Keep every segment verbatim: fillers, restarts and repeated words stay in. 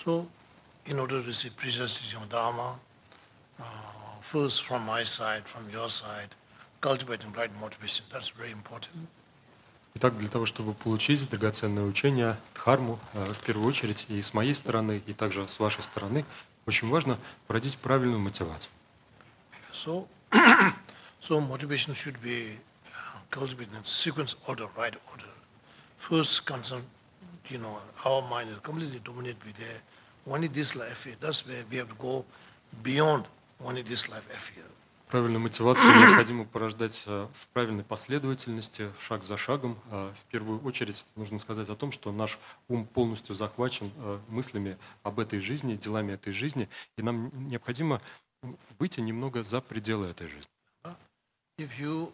So, in order to receive precious teaching of Dharma, uh, first from my side, from your side, cultivating right motivation, that's very important. Итак, для того, чтобы получить драгоценное учение Дхарму, э, в первую очередь и с моей стороны, и также с вашей стороны, очень важно породить правильную мотивацию. So, so motivation should be uh, cultivated in sequence order, right order. First concern, you know, our mind is completely dominated with the only this life affair. That's where we have to go beyond only this life affair. Правильную мотивацию необходимо порождать э, в правильной последовательности, шаг за шагом. Э, В первую очередь нужно сказать о том, что наш ум полностью захвачен э, мыслями об этой жизни, делами этой жизни, и нам необходимо выйти немного за пределы этой жизни. If you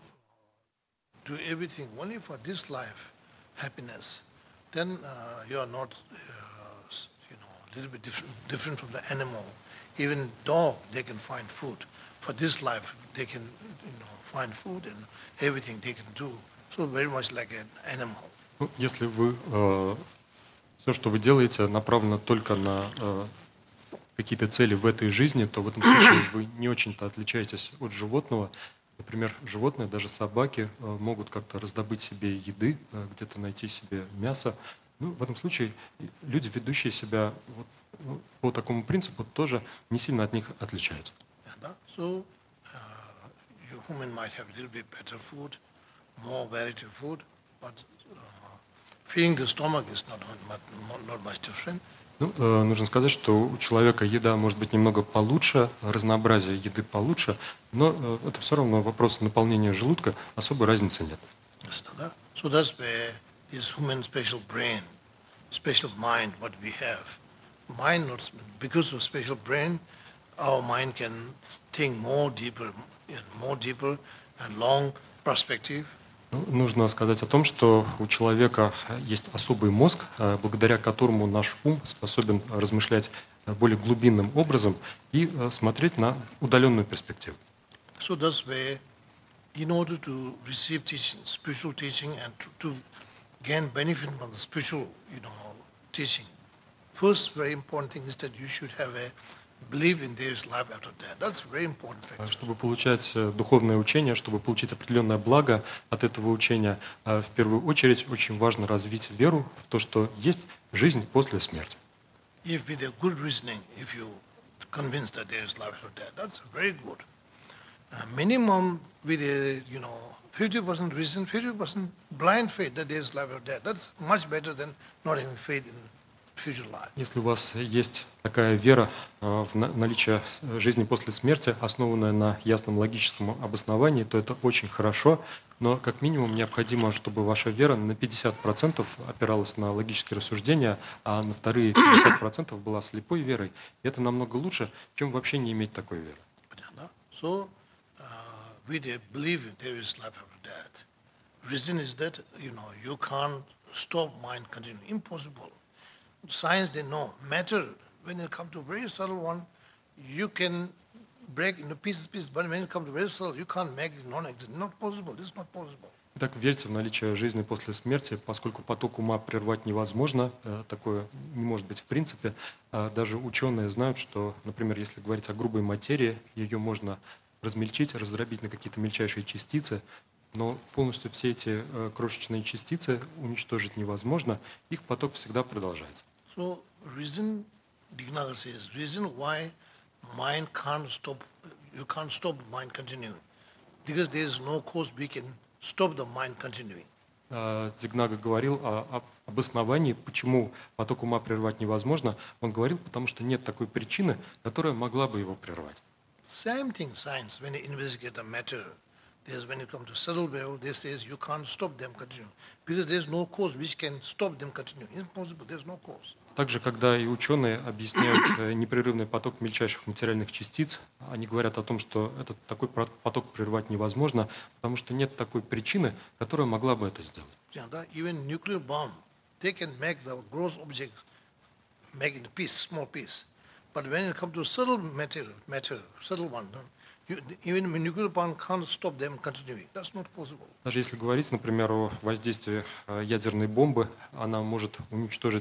do everything only for this life happiness, then uh, you are not, uh, s- you know, a little bit different, different from the animal. Even dog, they can find food. For this life, they can, you know, find food and everything they can do. So very much like an animal. Ну, если вы э, все, что вы делаете, направлено только на э, какие-то цели в этой жизни, то в этом случае вы не очень-то отличаетесь от животного. Например, животные, даже собаки, э, могут как-то раздобыть себе еды, э, где-то найти себе мясо. Ну, в этом случае и люди, ведущие себя вот, ну, по такому принципу, тоже не сильно от них отличаются. Yeah, so uh, you human might have a little bit better food, more variety of food, but uh, feeding the stomach is not much, not much different. Ну, э, нужно сказать, что у человека еда может быть немного получше, разнообразие еды получше, но э, это все равно вопрос наполнения желудка, особой разницы нет. Yes, Dada. So that's where this human special brain, special mind, what we have. Mind, not, because of special brain, our mind can think more deeper, and more deeper and long perspective. Ну, нужно сказать о том, что у человека есть особый мозг, э, благодаря которому наш ум способен размышлять э, более глубинным образом и э, смотреть на удаленную перспективу. So that's where, in order to receive teaching, spiritual teaching, and to, to gain benefit from the spiritual, you know, teaching, first very important thing is that you should have a belief in there is life after death. That's very important А factor. Чтобы получать э, духовное учение, чтобы получить определенное благо от этого учения, э, в первую очередь очень важно развить веру в то, что есть жизнь после смерти. If with a good reasoning, if you convince that there is life after death, that's very good. Uh, minimum with a, you know, fifty percent reason, fifty percent blind faith that there is life after death. That's much better than not having faith in future life. Если у вас есть такая вера э, в на- наличие э, жизни после смерти, основанная на ясном логическом обосновании, то это очень хорошо, но как минимум необходимо, чтобы ваша вера на пятьдесят процентов опиралась на логические рассуждения, а на вторые пятьдесят процентов была слепой верой. И это намного лучше, чем вообще не иметь такой веры. Pajana. So, uh, with a belief there is life after death. Reason is that, you know, you can't stop mind continuing. Impossible. Science, they know. Matter, when it comes to very subtle one, you can break into pieces, pieces, but when it comes to very subtle, you can't make it non-existent. Not possible. This is not possible. Итак, верьте в наличие жизни после смерти, поскольку поток ума прервать невозможно, э, такое не может быть в принципе. А Даже ученые знают, что, например, если говорить о грубой материи, ее можно размельчить, раздробить на какие-то мельчайшие частицы, но полностью все эти э, крошечные частицы уничтожить невозможно, их поток всегда продолжается. So, reason, Dignaga says, reason why mind can't stop, you can't stop mind continuing. Because there is no cause we can stop the mind continuing. А, Дзигнага говорил о- об обосновании, почему поток ума прервать невозможно. Он говорил, потому что нет такой причины, которая могла бы его прервать. Same thing, science, when you investigate the matter, there's when you come to subtle level, they says you can't stop them continuing. Because there's no cause which can stop them continuing. Impossible, there's no cause. Также, когда и ученые объясняют э, непрерывный поток мельчайших материальных частиц, они говорят о том, что этот такой про- поток прервать невозможно, потому что нет такой причины, которая могла бы это сделать. Yeah, the- even nuclear bomb, they can make the gross objects, make it piece, small piece. But when it comes to subtle matter, matter, subtle one, no, you, even when nuclear bomb can't stop them continuing. That's not possible. Даже если говорить, например, о воздействии э, ядерной бомбы, она может уничтожить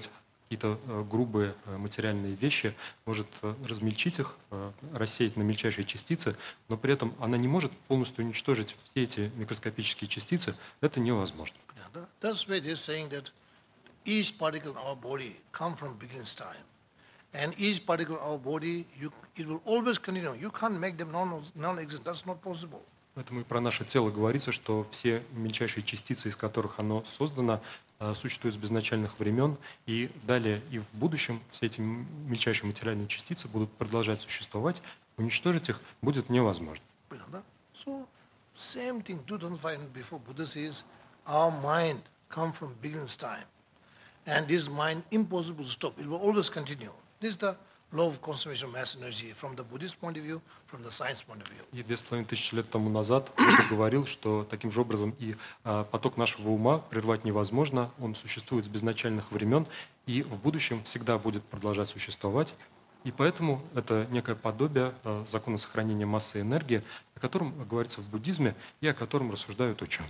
какие-то э, грубые э, материальные вещи, может э, размельчить их, э, рассеять на мельчайшие частицы, но при этом она не может полностью уничтожить все эти микроскопические частицы. Это невозможно. Yeah, that- that's why they're saying that each particle in our body come from beginner's time. And each particle in our body, you, it will always continue. You can't make them non- non-existent. That's not possible. Поэтому и про наше тело говорится, что все мельчайшие частицы, из которых оно создано, э, существуют с безначальных времен, и далее и в будущем все эти м- мельчайшие материальные частицы будут продолжать существовать, уничтожить их будет невозможно. You know, that- So, same thing, two thousand five hundred before Buddha says, our mind come from beginner's time. And this mind, impossible to stop. It will always continue. This is the law of conservation of mass energy from the Buddhist point of view, from the science point of view. И две с половиной тысячи лет тому назад Будда говорил, что таким же образом и а, поток нашего ума прервать невозможно, он существует с безначальных времен и в будущем всегда будет продолжать существовать. И поэтому это некое подобие а, закона сохранения массы и энергии, о котором говорится в буддизме и о котором рассуждают ученые.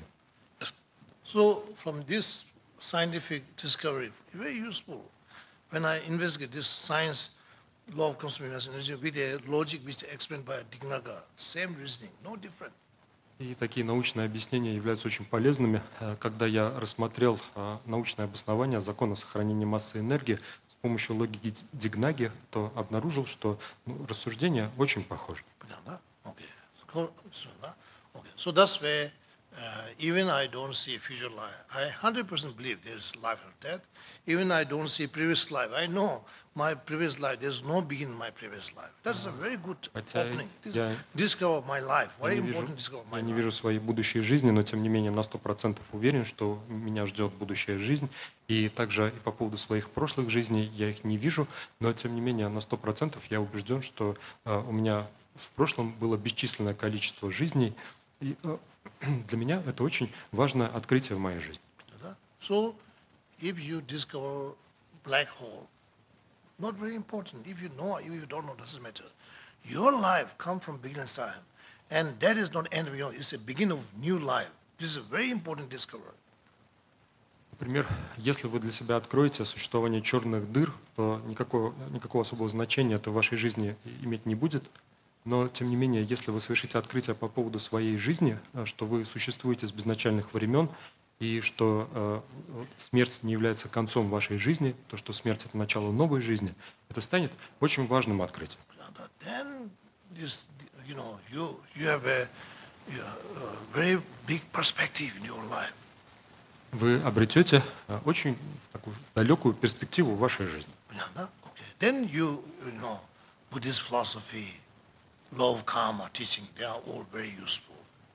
So, from this scientific discovery, very useful. When I investigate this science, law of conservation of mass energy with a logic which is explained by Dignaga, same reasoning, no different. И такие научные объяснения являются очень полезными. Э, Когда я рассмотрел э, научное обоснование закона сохранения массы и энергии с помощью логики Ди- Дигнаги, то обнаружил, что ну, рассуждения очень похожи. Pujanda? Okay. So, so, that- okay. So that's where uh, even I don't see future life. I one hundred percent believe there's life after death. Even I don't see previous life. I know my previous life. There's no beginning in my previous life. That's a very good Хотя opening. This я- discover my life. Я Very не вижу, important discover my я не life. вижу своей будущей жизни, но тем не менее на сто процентов уверен, что меня ждет будущая жизнь. И также и по поводу своих прошлых жизней я их не вижу, но тем не менее на сто процентов я убежден, что э, у меня в прошлом было бесчисленное количество жизней. И э, для меня это очень важное открытие в моей жизни. Да? So, if you discover black hole, not very important. If you know, if you don't know, doesn't matter. Your life come from beginner's time, and that is not end of your. It's a beginning of new life. This is a very important discovery. Например, если вы для себя откроете существование черных дыр, то никакого, никакого особого значения это в вашей жизни иметь не будет. Но, тем не менее, если вы совершите открытие по поводу своей жизни, э, что вы существуете с безначальных времен, и что э, смерть не является концом вашей жизни, то, что смерть — это начало новой жизни, это станет очень важным открытием. Then this, you know, you you have a, you know, a very big perspective in your life. Вы обретете э, очень такую далекую перспективу в вашей жизни. Okay. Then you, you know, Buddhist philosophy, law of karma, teaching, they are all very useful.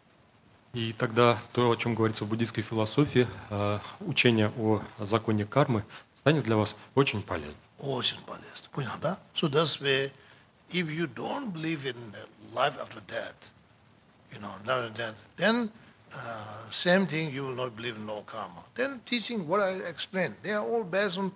И тогда то, о чем говорится в буддийской философии, э, учение о законе кармы, станет для вас очень полезным. Очень полезно. Понятно? So that's where, if you don't believe in life after death, you know, life after death, then uh, same thing, you will not believe in law of karma. Then teaching what I explained, they are all based on,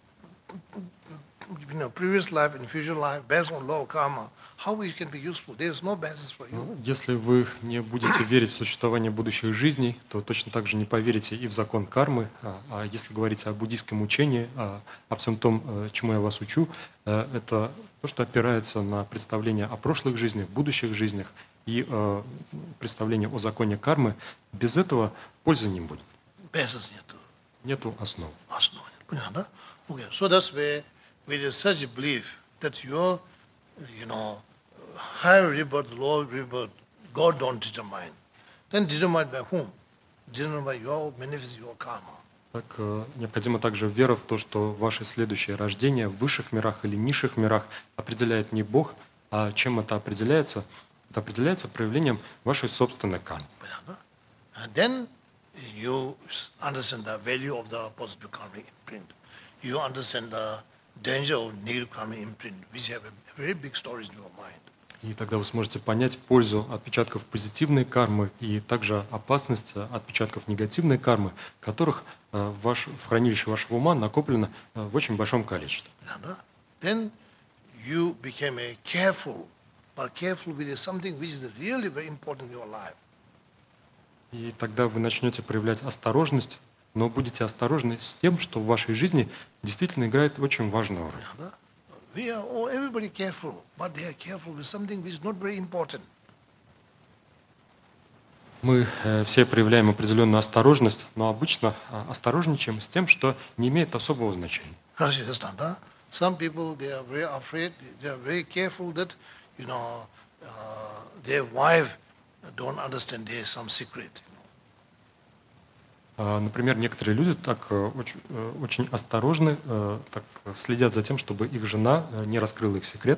you know, previous life and future life, based on law of karma. How it can be useful? There is no basis for you. Ну, Если вы не будете верить в существование будущих жизней, то точно так же не поверите и в закон кармы. А, а если говорить о буддийском учении, о, о всем том, э, чему я вас учу, э, это то, что опирается на представление о прошлых жизнях, будущих жизнях и э, представление о законе кармы. Без этого пользы не будет. Basis нету. Нету основ. Основы. Понятно? Okay. So that's where, with such a belief that your, you know, higher rebirth, lower rebirth, God don't determine. Then determined by whom? Determined by your manifest your karma. Так, э, необходима также вера в то, что ваше следующее рождение в высших мирах или низших мирах определяет не Бог, а чем это определяется? Это определяется проявлением вашей собственной кармы. Понятно? And then you understand the value of the positive karma imprint. You understand the danger of negative karma imprint, which have a very big storage in your mind. И тогда вы сможете понять пользу отпечатков позитивной кармы и также опасность э, отпечатков негативной кармы, которых э, в, ваш, в хранилище вашего ума накоплено э, в очень большом количестве. Понятно? Then you became a careful, but careful with something which is really very important in your life. И тогда вы начнете проявлять осторожность но будете осторожны с тем, что в вашей жизни действительно играет очень важную роль. Yeah, we are oh, everybody careful, but they are careful with something which is not very important. Мы э, все проявляем определенную осторожность, но обычно а, осторожничаем с тем, что не имеет особого значения. Because you understand, huh? Some people, they are very afraid, they are very careful that, you know, uh, their wife don't understand there's some secret. You know. А, Например, некоторые люди так э, очень, э, очень осторожны, э, так следят за тем, чтобы их жена э, не раскрыла их секрет.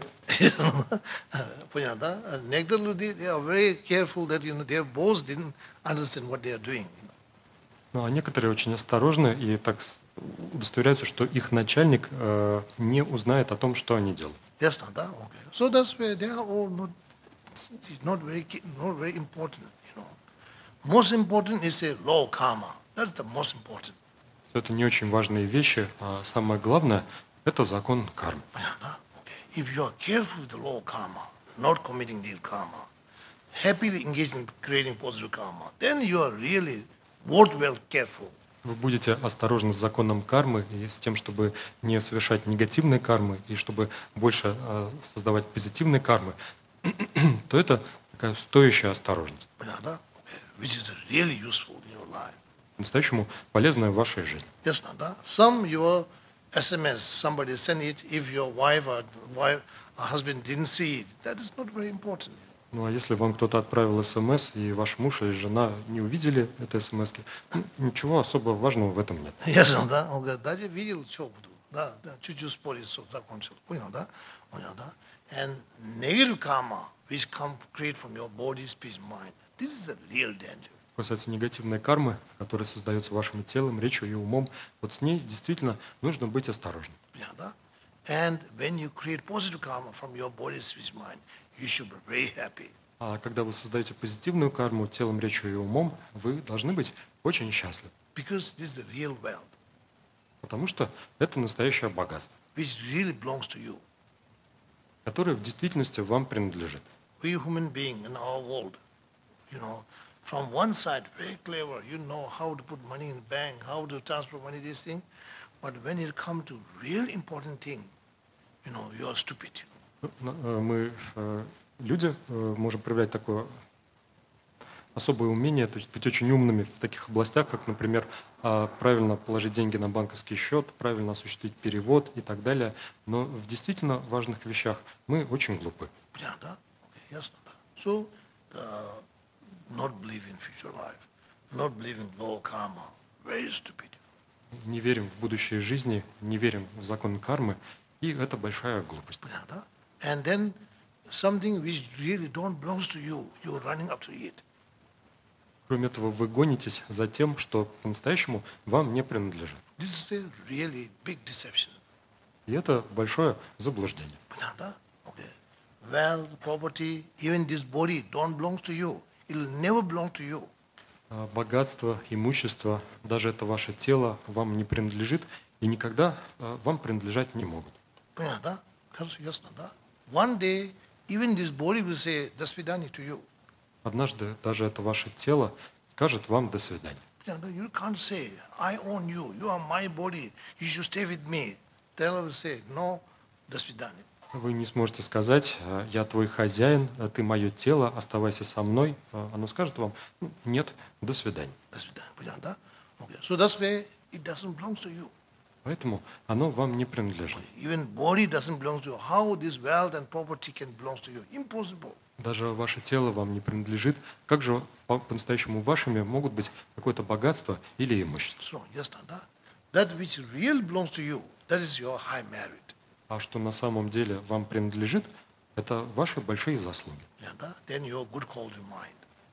Понятно, да? Некоторые люди, they are very careful that, you know, their boss didn't understand what they are doing. You know. Ну, а некоторые очень осторожны и так с- удостоверяются, что их начальник э, не узнает о том, что они делают. Yes, not that? Okay. So that's where they are all not, it's not very, ki- not very important, you know. Most important is a law karma. That's the most important. Всё это не очень важные вещи, а самое главное – это закон кармы. Понятно? Okay. If you are careful with the law karma, not committing the karma, happily engaged in creating positive karma, then you are really worthwhile careful. Вы будете осторожны с законом кармы и с тем, чтобы не совершать негативные кармы и чтобы больше э, создавать позитивные кармы, то это такая стоящая осторожность, Понятно? Okay. Which is really useful in your life. по-настоящему полезная в вашей жизни. Yes, Nanda. Some your S M S, somebody send it. If your wife or wife or husband didn't see it, that is not very important. Ну а если вам кто-то отправил смс, и ваш муж или жена не увидели этой смс, ничего особо важного в этом нет. Yes, Nanda. Он говорит, даже видел, что буду. Да, да, чуть-чуть спорить, что закончил. Понял, да? Понял, да? And negative karma, which come create from your body, speech, mind. This is the real danger. Касается негативной кармы, которая создается вашим телом, речью и умом, вот с ней действительно нужно быть осторожным. Yeah, да? And when you create positive karma from your body, speech, mind, you should be very happy. А когда вы создаете позитивную карму телом, речью и умом, вы должны быть очень счастливы, Because this is the real wealth, потому что это настоящее богатство, which really belongs to you. которое в действительности вам принадлежит. We human being in our world, you know, from one side, very clever, you know how to put money in the bank, how to transfer money, this thing. But when it comes to real important thing, you know, you are stupid. Ну, э, Мы, э, люди, э, можем проявлять такое особое умение, то есть быть очень умными в таких областях, как, например, а, правильно положить деньги на банковский счет, правильно осуществить перевод и так далее. Но в действительно важных вещах мы очень глупы. Yeah, да? Okay, yes, да. So, uh, not believe in future life, not believe in law karma, very stupid. Не верим в будущее жизни, не верим в закон кармы, и это большая глупость. Yeah, да? And then something which really don't belongs to you, you're running after it. Кроме этого, вы гонитесь за тем, что по-настоящему вам не принадлежит. This is a really big deception. И это большое заблуждение. Yeah, да? Okay. Wealth, property, even this body don't belongs to you. It will never belong to you. А Богатство, имущество, даже это ваше тело вам не принадлежит и никогда а, вам принадлежать не могут. Yeah, да? Because, yes, да? One day, even this body will say, "До свидания" to you. Однажды даже это ваше тело скажет вам «до свидания». Yeah, no, you can't say, "I own you. You are my body. You should stay with me." Taylor will say, "No, до свидания." Вы не сможете сказать «А, «я твой хозяин, а ты мое тело, оставайся со мной». А Оно скажет вам «Ну, «нет, до свидания». До свидания. Yeah, да? Okay. So that's why it doesn't belong to you. Поэтому оно вам не принадлежит. Even body doesn't belong to you. How this wealth and property can belong to you? Impossible. Даже ваше тело вам не принадлежит. Как же по- по-настоящему вашими могут быть какое-то богатство или имущество? So, yes, да? That which really belongs to you, that is your high merit. А что на самом деле вам принадлежит, это ваши большие заслуги. Yeah, да? Then your good quality mind.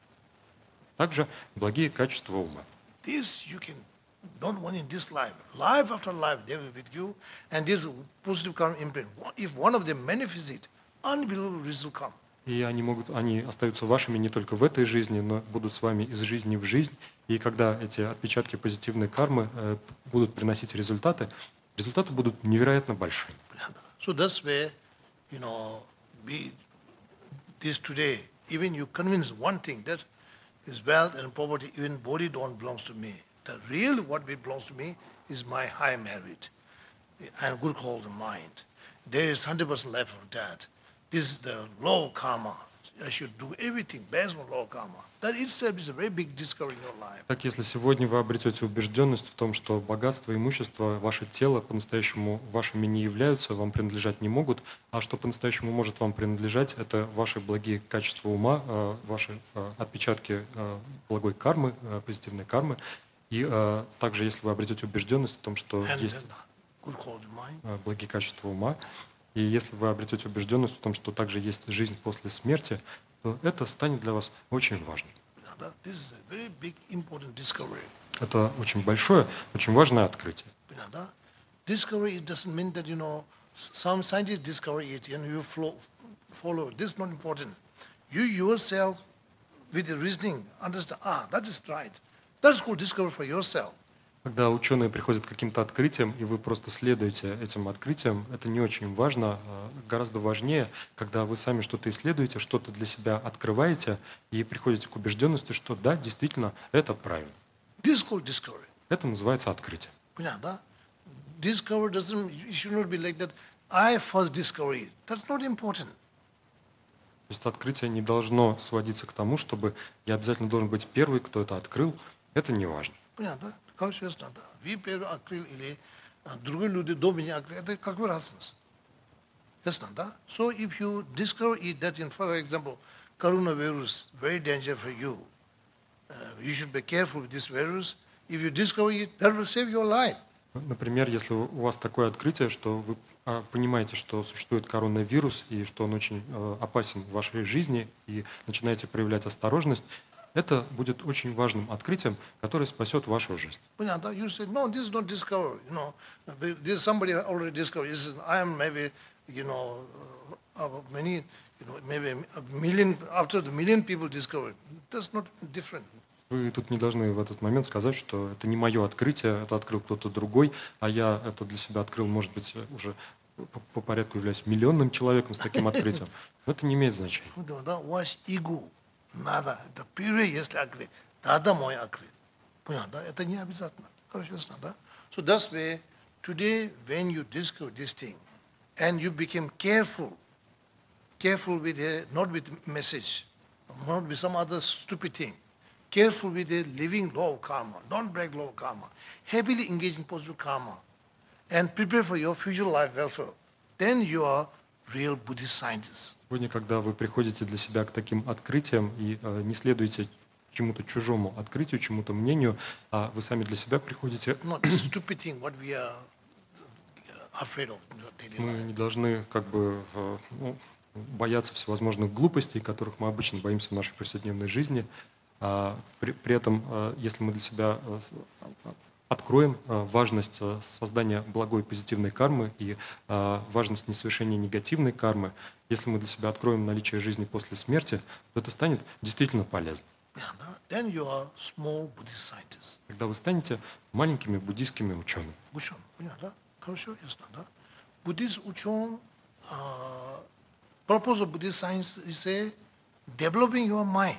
Также благие качества ума. This you can, not only in this life, life after life, they will be with you, and this positive karma imprint. If one of them manifests it, unbelievable result come. И они могут, они остаются вашими не только в этой жизни, но будут с вами из жизни в жизнь. И когда эти отпечатки позитивной кармы э, будут приносить результаты, результаты будут невероятно большими. So that's where, you know, we, this today, even you convince one thing that is wealth and poverty, even body don't belongs to me. The real what belongs to me is my high merit and good quality mind. There is one hundred percent left of that. This is the low karma. I should do everything based on low karma. That itself is a very big discovery in your life. Так, если сегодня вы обретете убежденность в том, что богатство, имущество, ваше тело по-настоящему вашими не являются, вам принадлежать не могут, а что по-настоящему может вам принадлежать, это ваши благие качества ума, э, ваши э, отпечатки э, благой кармы, э, позитивной кармы. И э, также, если вы обретете убежденность в том, что And есть then good quality mind. э, благие качества ума, и если вы обретете убежденность в том, что также есть жизнь после смерти, то это станет для вас очень важным. That this is a very big important discovery. Это очень большое, очень важное открытие. You know, that discovery it doesn't mean that you know s- some scientists discover it and you flow, follow it. This is not important. You yourself, with the reasoning, understand. Ah, that is right. That's called discovery for yourself. Когда ученые приходят к каким-то открытиям, и вы просто следуете этим открытиям, это не очень важно. А гораздо важнее, когда вы сами что-то исследуете, что-то для себя открываете и приходите к убежденности, что да, действительно, это правильно. This is called discovery. Это называется открытие. Yeah, that discover doesn't. It should not be like that. I first discover it. That's not important. То есть открытие не должно сводиться к тому, чтобы я обязательно должен быть первый, кто это открыл. Это не важно. Yeah, that conscious not that. We первый открыл или а, другие люди до меня открыли. Это какой разница? That's not that. So if you discover it, that in, for example, coronavirus very dangerous for you. Uh, you should be careful with this virus. If you discover it, that will save your life. Например, если у вас такое открытие, что вы а, понимаете, что существует коронавирус и что он очень э, опасен в вашей жизни, и начинаете проявлять осторожность, это будет очень важным открытием, которое спасет вашу жизнь. But yeah, that you say, no, this is not discovery. You know, this somebody already discovered. This is, I am maybe, you know, uh, of many, you know, maybe a million after the million people discovered. That's not different. Вы тут не должны в этот момент сказать, что это не мое открытие, это открыл кто-то другой, а я это для себя открыл, может быть, уже по, по порядку являюсь миллионным человеком с таким открытием. Но это не имеет значения. Да, ваш эго, надо, это первое, если открыть, надо мой открыть. Понятно, да? Это не обязательно. Хорошо, ясно, да? So that's why today, when you discover this thing, and you become careful, careful with a, not with message, not with some other stupid thing. Careful with a living law of karma. Don't break law of karma. Heavily engage in positive karma. And prepare for your future life welfare. Then you are real Buddhist scientist. Сегодня, когда вы приходите для себя к таким открытиям и э, не следуете чему-то чужому открытию, чему-то мнению, а вы сами для себя приходите, Not the stupid thing what we are afraid of in your daily мы life. не должны как бы э, ну, бояться всевозможных глупостей, которых мы обычно боимся в нашей повседневной жизни. А при, при этом, э, если мы для себя э, с- откроем э, важность э, создания благой позитивной кармы и э, важность несовершения негативной кармы, если мы для себя откроем наличие жизни после смерти, то это станет действительно полезным. Yeah, no? Then you are small Buddhist scientist. Тогда вы станете маленькими буддийскими учеными. Учен, понятно, да? Хорошо, ясно, да? Buddhist учен, uh, purpose of Buddhist science is a developing your mind.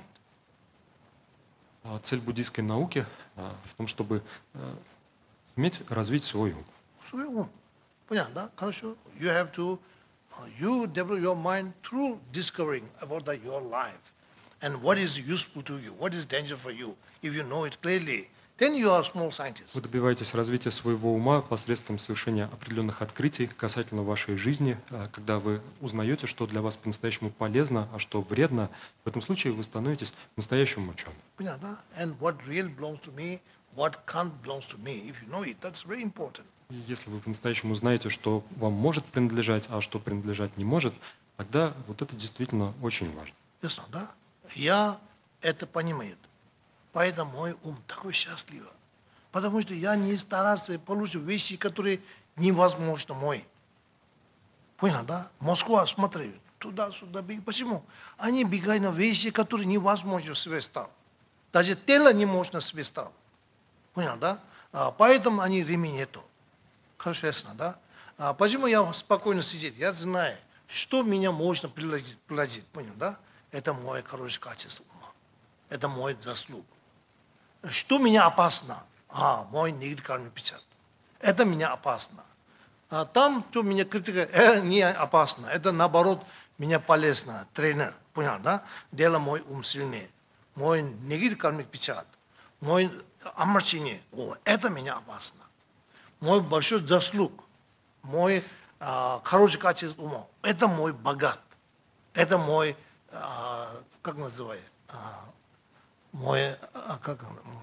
А цель буддийской науки э, в том, чтобы э, уметь развить свой ум. свой ум. Понятно, да? Хорошо. You have to, uh, you develop your mind through discovering about the, your life and what is useful to you, what is danger for you. If you know it clearly, then you are a small scientist. Вы добиваетесь развития своего ума посредством совершения определенных открытий касательно вашей жизни, э, когда вы узнаете, что для вас по-настоящему полезно, а что вредно. В этом случае вы становитесь настоящим ученым. Понятно, да? And what real belongs to me, what can't belongs to me. If you know it, that's very important. И если вы по-настоящему знаете, что вам может принадлежать, а что принадлежать не может, тогда вот это действительно очень важно. Ясно, да? Я это понимаю. Поэтому мой ум такой счастливый. Потому что я не старался получить вещи, которые невозможно мой. Понял, да? Москва, смотри, туда-сюда бегает. Почему? Они бегают на вещи, которые невозможно свести. Даже тело не можно свести. Понял, да? А, поэтому они ремень нету. Хорошо, ясно, да? А почему я спокойно сидеть? Я знаю, что меня можно приложить, приложить. Понял, да? Это мое хорошее качество ума. Это мой заслуг. Что меня опасно? а, мой негативный кармический печать. Это меня опасно. А там, что меня критикует, это не опасно, это наоборот меня полезно, тренер, понял, да? Дело мой ум сильнее, мой негативный кармический печать, мой омрачение, о, это меня опасно. Мой большой заслуг, мой а, хороший качество ума, это мой богат, это мой, а, как называется, а, мой, а, как,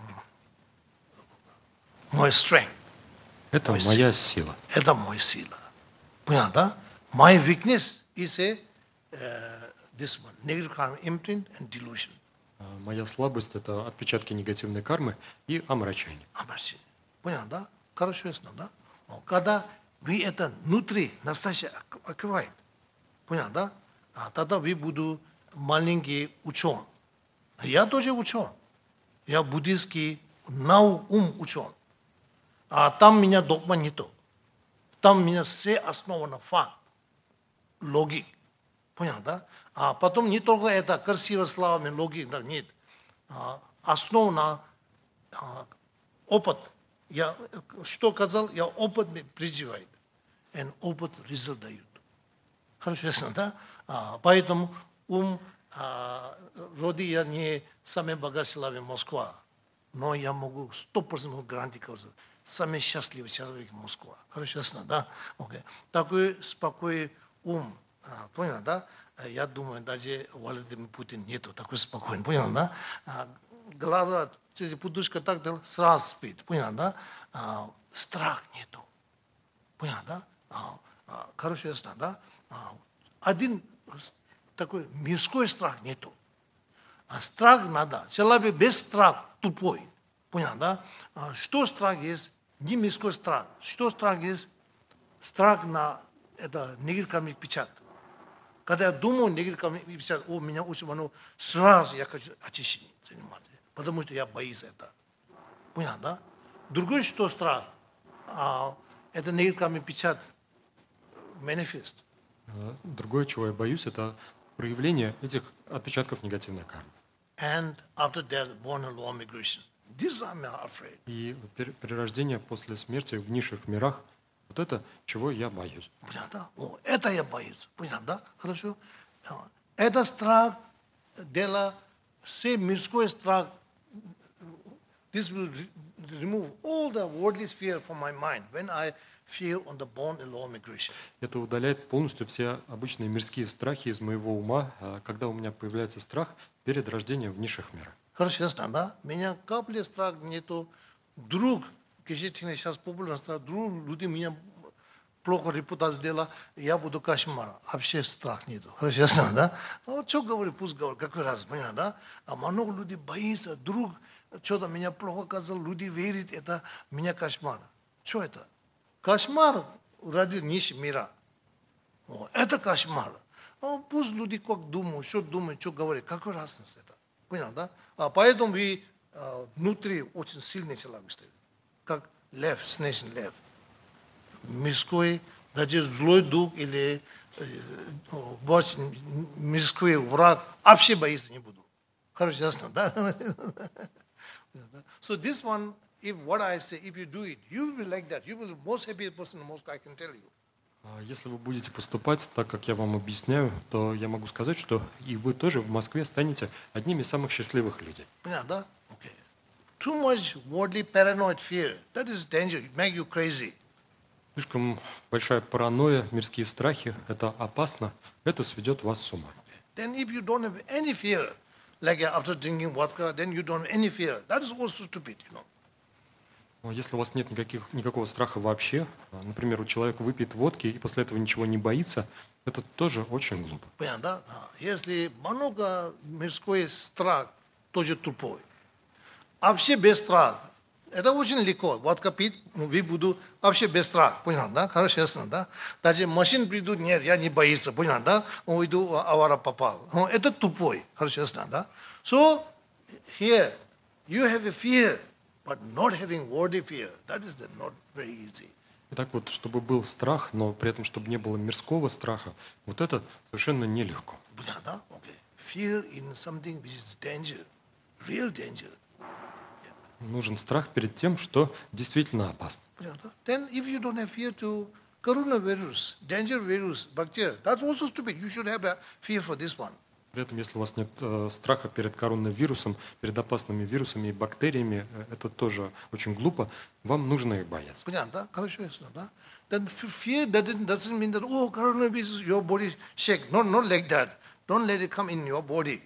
мой strength. Это Мой моя сила. Это мой сила. Понял, да? My weakness is a, uh, this one, negative karma, imprint and delusion. А моя слабость — это отпечатки негативной кармы и омрачение. Омрачение. Понял, да? Хорошо ясно, да? Но когда вы это внутри настоящее открываете, понял, да? А тогда вы буду маленький ученый. Я тоже ученый. Я буддийский наук, ум ученый. А там меня догма нету. Там меня все основано факт, логик. Понял, да? А потом не только это красивые словами, логик, да, нет. А, основно а, опыт. Я что сказал, я опыт призываю. И опыт результат дают. Хорошо, ясно, да? А, поэтому ум, а, вроде я не самый богатый славе Москва, но я могу сто процентов гарантировать, самый счастливый человек Москва. Хорошо, ясно, да? Okay. Такой спокойный ум, а, понял, да? Я думаю, даже Владимир Путин нету такой спокойный, понял, да? А, глаза, через подушка так сразу спит, понял, да? А, страх нету, понял, да? А, а, хорошо, ясно, да? А, один такой мирской страх нету. А страх надо. Человек без страха тупой. Понял, да? А что страх есть? Не мирской страх. Что страх есть? Страх на это негативный печать. Когда я думаю негативный печать, о, меня очень много, сразу я хочу очищение заниматься. Потому что я боюсь это. Понял, да? Другой что страх? А, это негативный печать. Манифест. Другое, чего я боюсь, это проявление этих отпечатков негативной кармы. And after death, born in law migration. This I'm afraid. И перерождение после смерти в низших мирах, вот это, чего я боюсь. Понятно? О, это я боюсь. Понятно, да? Хорошо? Это страх, дело, все мирской страх. This will remove all the worldly fear from my mind when I fear on the born in law migration. Это удаляет полностью все обычные мирские страхи из моего ума, когда у меня появляется страх перед рождением в низших мирах. Хорошо, ясно, да? Меня капли страх нету. Друг, сейчас популярно страх, друг, люди меня плохо репутацию сделали, я буду кошмар. Вообще страх нету. Хорошо, ясно, да? Вот что говорю, пусть говорю, какой раз, понимаешь, да? А много людей боится, друг, что-то меня плохо сказал, люди верят, это меня кошмар. Что это? Кошмар ради низшего мира. О, это кошмар. А пусть люди как думают, что думают, что говорят, какой разница это? Понял, да? А поэтому вы а, внутри очень сильный человек стоит. Как лев, снежный лев. Мирской, даже злой дух или э, мирской враг, вообще бояться не буду. Хорошо, ясно, да? So this one, if what I say, if you do it, you will be like that. You will be the most happy person in Moscow, I can tell you. Если вы будете поступать так, как я вам объясняю, то я могу сказать, что и вы тоже в Москве станете одними из самых счастливых людей. Понятно, да? Okay. Too much worldly paranoid fear, that is danger, it make you crazy. Слишком большая паранойя, мирские страхи, это опасно, это сведет вас с ума. Okay. Then if you don't have any fear, like after drinking vodka, then you don't have any fear. That is also stupid, you know. Если у вас нет никаких, никакого страха вообще, например, у человека выпьет водки и после этого ничего не боится, это тоже очень глупо. Понятно, да? Если много мирской страх, тоже тупой. Вообще без страха. Это очень легко. Водка пить, вы буду вообще без страха. Понятно, да? Хорошо, ясно, да? Даже машин придут, нет, я не боюсь. Понятно, да? Уйду, авара попал. Это тупой. Хорошо, ясно, да? So, here, you have a fear, but not having worldly fear. That is not very easy. Итак, вот, чтобы был страх, но при этом, чтобы не было мирского страха, вот это совершенно нелегко. Понятно, да? Okay. Fear in something which is danger, real danger. Нужен страх перед тем, что действительно опасно. понятно? Then if you don't have fear to coronavirus, danger virus, bacteria, that's also stupid. You should have a fear for this one. При этом, если у вас нет э, страха перед коронавирусом, перед опасными вирусами и бактериями, э, это тоже очень глупо, вам нужно их бояться. понятно, да? хорошо, ясно, да? Then f- fear doesn't, doesn't mean that, oh, coronavirus, your body shake. No, not like that. Don't let it come in your body.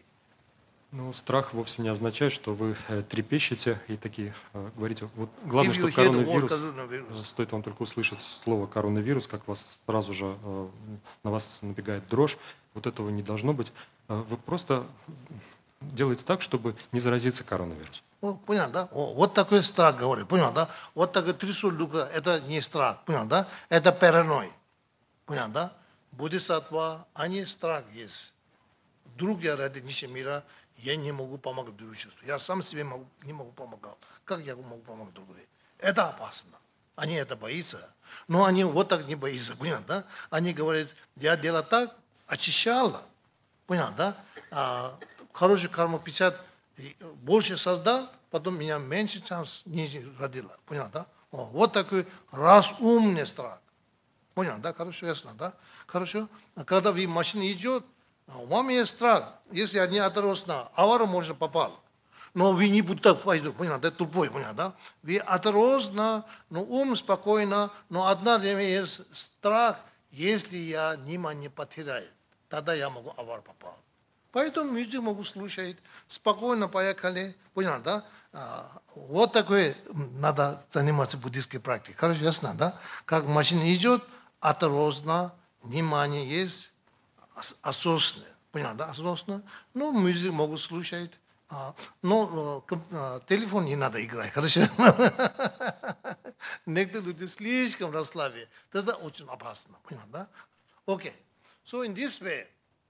Ну, страх вовсе не означает, что вы э, трепещете и такие э, говорите. Вот главное, If you что hear the word коронавирус, э, coronavirus, стоит вам только услышать слово коронавирус, как вас сразу же э, на вас набегает дрожь. Вот этого не должно быть. Э, Вы просто делаете так, чтобы не заразиться коронавирусом. о, понятно, да? О, вот такой страх, говорю, понял, да? Вот такой трясут духа, это не страх, понял, да? Это параной, понял, да? Бодхисаттва, они страх есть. Вдруг я ради нищего мира, я не могу помогать другим. Я сам себе могу, не могу помогать. Как я могу помогать другим? Это опасно. Они это боятся. Но они вот так не боятся, понял, да? Они говорят, я делал так, очищала, понял, да? А, хороший карма печать больше создал, потом меня меньше шанс не родила, понял, да? О, вот такой разумный страх. Понял, да? Хорошо, ясно, да? Хорошо. А когда вы машина идет, у вас есть страх. Если одни осторожно, авария можно попал. Но вы не будете так пойдут, понял, да? Тупой, понял, да? Вы осторожно, но ум спокойно, но одна время есть страх, если я внимание потеряю, тогда я могу аварию попал. Поэтому музыку могу слушать, спокойно поехали, понял, да? А, вот такой надо заниматься буддийской практикой. Хорошо, ясно, да? Как машина идет, осторожно, внимание есть, ос- осознанно, понял, да? Осознанно, но музыку могу слушать, а, но э, ком- а, телефон не надо играть, хорошо? Некоторые люди слишком расслаблены, тогда очень опасно, понял, да? Окей, so in this way,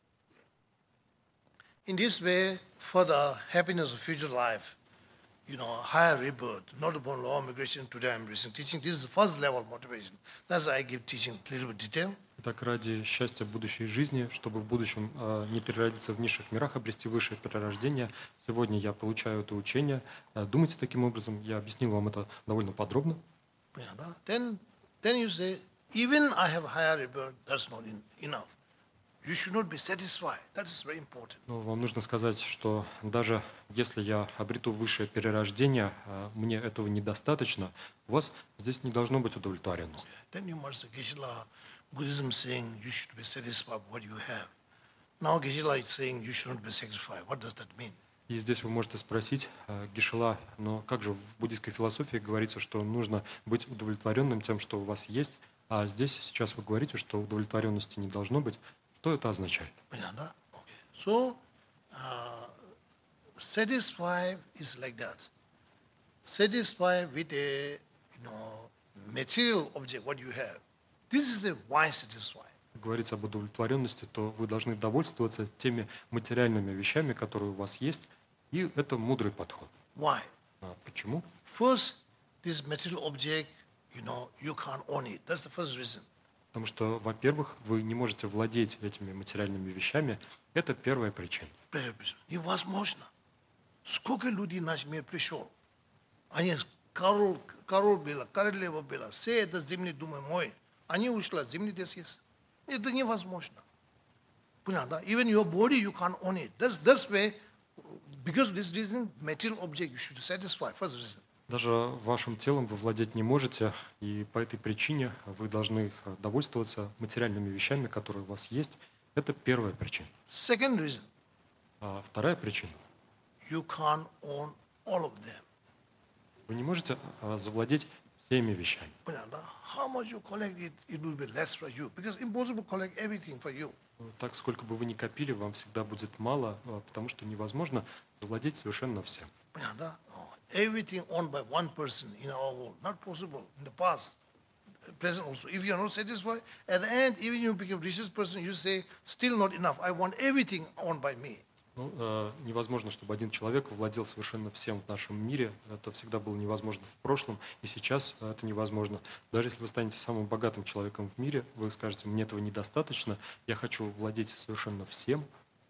In this way, for the happiness of future life, you know, higher rebirth, not upon law of migration, today I'm receiving teaching. This is the first level of motivation. That's why I give teaching a little bit detail. Так ради счастья будущей жизни, чтобы в будущем э, не переродиться в низших мирах, обрести высшее перерождение, сегодня я получаю это учение. Э, Думайте таким образом. Я объяснил вам это довольно подробно. Понятно? Then, then you say, even I have higher rebirth, that's not in, enough. You should not be satisfied. That is very important. Но вам нужно сказать, что даже если я обрету высшее перерождение, э, мне этого недостаточно. У вас здесь не должно быть удовлетворенности. Then you must say, Geshe-la, Buddhism saying you should be satisfied with what you have. Now Geshe-la is saying you should not be satisfied. What does that mean? И здесь вы можете спросить, э, Гешела, но как же в буддийской философии говорится, что нужно быть удовлетворенным тем, что у вас есть, а здесь сейчас вы говорите, что удовлетворенности не должно быть. Что это означает? Понятно? Okay. So, uh, satisfied is like that. Satisfied with a, you know, material object, what you have. This is the why satisfied. Говорится об удовлетворенности, то вы должны довольствоваться теми материальными вещами, которые у вас есть, и это мудрый подход. Why? А почему? First, this material object, you know, you can't own it. That's the first reason. Потому что, во-первых, вы не можете владеть этими материальными вещами. Это первая причина. Невозможно. Сколько людей наш мир пришел. Они король, король было, королева было. Все это земли, думаю, мой. Они ушли, земли здесь есть. Это невозможно. Понятно? Even your body, you can't own it. That's, that's way, because this reason, material object you should satisfy. First reason. Даже вашим телом вы владеть не можете, и по этой причине вы должны довольствоваться материальными вещами, которые у вас есть. Это первая причина. Second reason, А вторая причина. you can't own all of them. Вы не можете а, завладеть всеми вещами. Понятно? How much you collect it, it will be less for you. Because impossible to collect everything for you. Так, сколько бы вы ни копили, вам всегда будет мало, а, потому что невозможно завладеть совершенно всем. Понятно? Everything owned by one person in our world. Not possible in the past, present also. If you are not satisfied, at the end, even you become richest person, you say, still not enough. I want everything owned by me. Ну, э, невозможно, чтобы один человек владел совершенно всем в нашем мире. Это всегда было невозможно в прошлом, и сейчас это невозможно. Даже если вы станете самым богатым человеком в мире, вы скажете, мне этого недостаточно, я хочу владеть совершенно всем.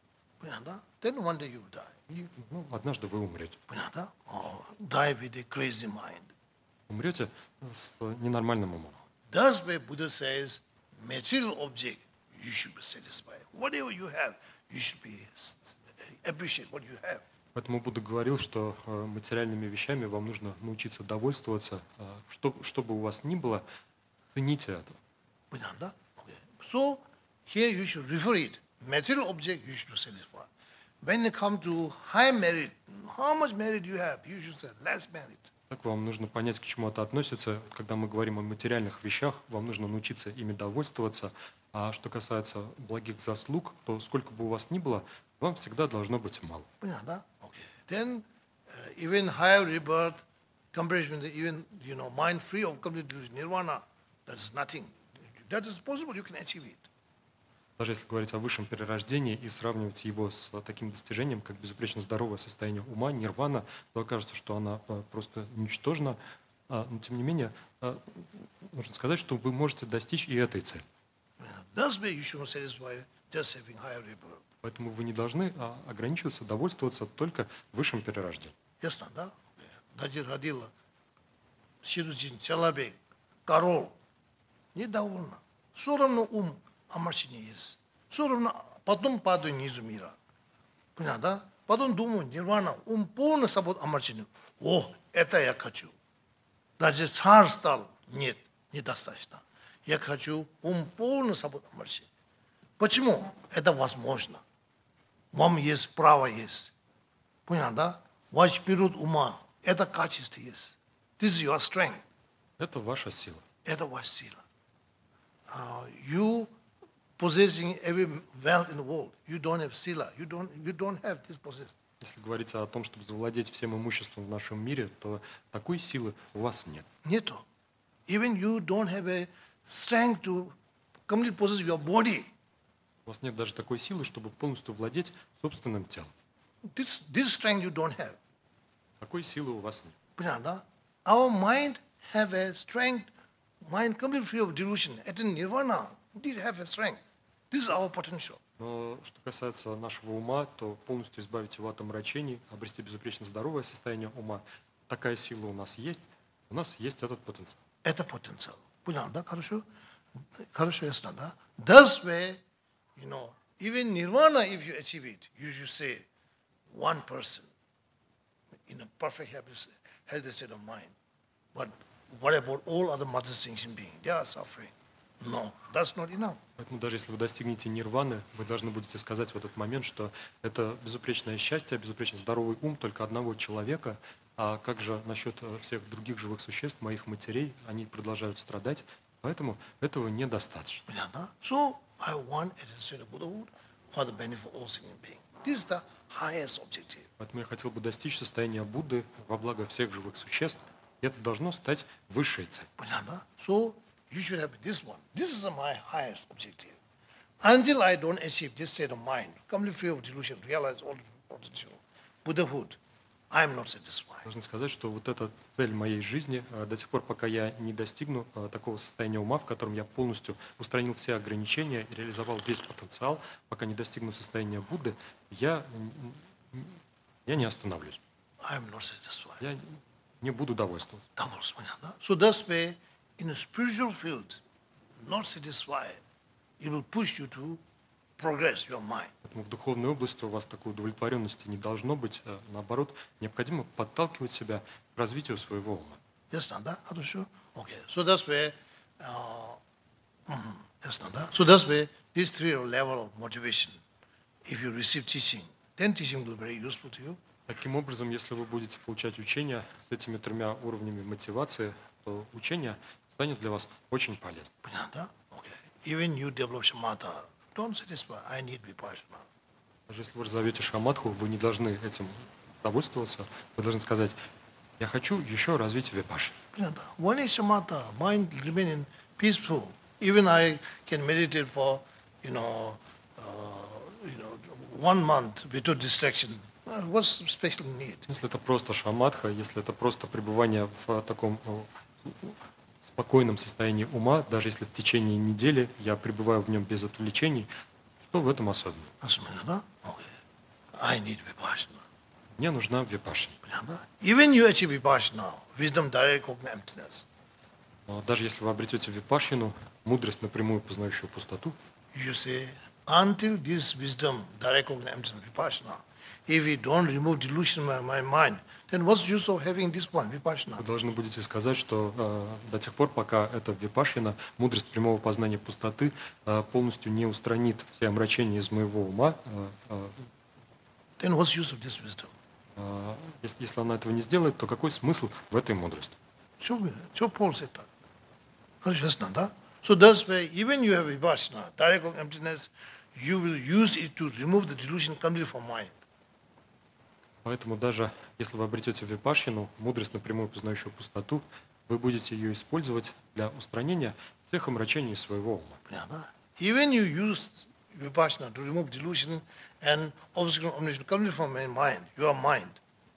Понятно? Then one day you will die. И ну, однажды вы умрете. Понятно? Or die with a crazy mind. Умрете с ненормальным умом. That's why Buddha says, material object, you should be satisfied. Whatever you have, you should be appreciate what you have. Поэтому Будда говорил, что э, материальными вещами вам нужно научиться довольствоваться. Э, что, что бы у вас ни было, цените это. Понятно? Okay. So here you should refer it. Material object, you should be satisfied. When it comes to high merit, how much merit you have, you should say less merit. Так вам нужно понять, к чему это относится. Когда мы говорим о материальных вещах, вам нужно научиться ими довольствоваться. А что касается благих заслуг, то сколько бы у вас ни было, вам всегда должно быть мало. Понятно? Okay. Then uh, even higher rebirth, comparison with even you know mind free of complete nirvana, that is nothing. That is possible. You can achieve it. Даже если говорить о высшем перерождении и сравнивать его с таким достижением, как безупречно здоровое состояние ума, нирвана, то окажется, что она э, просто ничтожна. А, но тем не менее, э, нужно сказать, что вы можете достичь и этой цели. That's why you should not satisfy just having higher rebirth. Поэтому вы не должны а, ограничиваться, довольствоваться только высшим перерождением. Ясно, да? Даже родила Сидучин, человек, король, недовольна. Все равно ум омрачение есть. Все равно потом падаю низу мира. Понятно, да? Потом думаю, нирвана, ум полный свобод омрачения. О, это я хочу. Даже царь стал, нет, недостаточно. Я хочу ум полный свобод омрачения. Почему? Это возможно. Вам есть право есть. Понятно, да? Ваш период ума, это качество есть. This is your strength. Это ваша сила. Это ваша сила. Uh, you possessing every wealth in the world, you don't have sila. You don't, you don't have this possession. Если говорить о том, чтобы завладеть всем имуществом в нашем мире, то такой силы у вас нет. Нету. Even you don't have a strength to completely possess your body. У вас нет даже такой силы, чтобы полностью владеть собственным телом. This, this strength you don't have. Такой силы у вас нет. Понятно? Our mind have a strength, mind completely free of delusion. At nirvana, it have a strength. This is our potential. Но что касается нашего ума, то полностью избавить его от омрачений, обрести безупречно здоровое состояние ума, такая сила у нас есть, у нас есть этот потенциал. Это потенциал. Понятно, да? Хорошо? Хорошо, ясно, да? Thus way, you know, even nirvana, if you achieve it, you should say, one person in a perfect healthy state of mind. But what about all other mother sentient beings? They are suffering. No, that's not enough. Поэтому даже если вы достигнете нирваны, вы должны будете сказать в этот момент, что это безупречное счастье, безупречно здоровый ум только одного человека, а как же насчет всех других живых существ, моих матерей, они продолжают страдать, поэтому этого недостаточно. Понятно? So, I want a state of Buddhahood for the benefit of all sentient beings. This is the highest objective. Поэтому я хотел бы достичь состояния Будды во благо всех живых существ, и это должно стать высшей целью. Понятно? So, you should have this one. This is my highest objective. Until I don't achieve this state of mind, completely free of delusion, realize all the potential, Buddhahood, I am not satisfied. Должен сказать, что вот эта цель моей жизни, э, до тех пор, пока я не достигну э, такого состояния ума, в котором я полностью устранил все ограничения и реализовал весь потенциал, пока не достигну состояния Будды, я, я не остановлюсь. I am not satisfied. Я не буду довольствоваться. Довольство, понятно? So this way, in a spiritual field, not satisfied, it will push you to progress your mind. Поэтому в духовной области у вас такой удовлетворенности не должно быть. А наоборот, необходимо подталкивать себя к развитию своего ума. Ясно, да? Хорошо? Okay. So that's where, uh, mm-hmm. Ясно, да? So that's where these three level of motivation, if you receive teaching, then teaching will be very useful to you. Таким образом, если вы будете получать учение с этими тремя уровнями мотивации, то учение станет для вас очень полезным. Понятно? Okay. Even you develop shamatha, don't satisfy, I need vipassana. Даже если вы разовьете шаматху, вы не должны этим довольствоваться. Вы должны сказать, я хочу еще развить випаши. Понятно? One is shamatha, mind remaining peaceful. Even I can meditate for, you know, uh, you know, one month without distraction. Uh, what's special need? Если это просто шаматха, если это просто пребывание в таком спокойном состоянии ума, даже если в течение недели я пребываю в нем без отвлечений, что в этом особенного? Особенно, да? Okay. I need vipassana. Мне нужна випашана. Понятно? Even you achieve vipassana, wisdom, direct cognitive emptiness, Но даже если вы обретете випашину, мудрость, напрямую познающую пустоту, you say, until this wisdom, direct cognitive emptiness, vipassana, if we don't remove delusion from my mind, then what's use of having this one, vipassana? вы должны будете сказать, что э, до тех пор, пока эта випашина, мудрость прямого познания пустоты, э, полностью не устранит все омрачения из моего ума, э, э, Then what's use of this wisdom? э, если, если она этого не сделает, то какой смысл в этой мудрости? So, so Paul said that. That's just not that. So that's why even you have vipassana, direct cognitive emptiness, you will use it to remove the delusion completely from mind. Поэтому даже если вы обретете випашину, мудрость напрямую познающую пустоту, вы будете ее использовать для устранения всех омрачений своего ума. Понятно? Even you use vipassana to remove delusion and obstacle omniscience completely from my mind, your mind,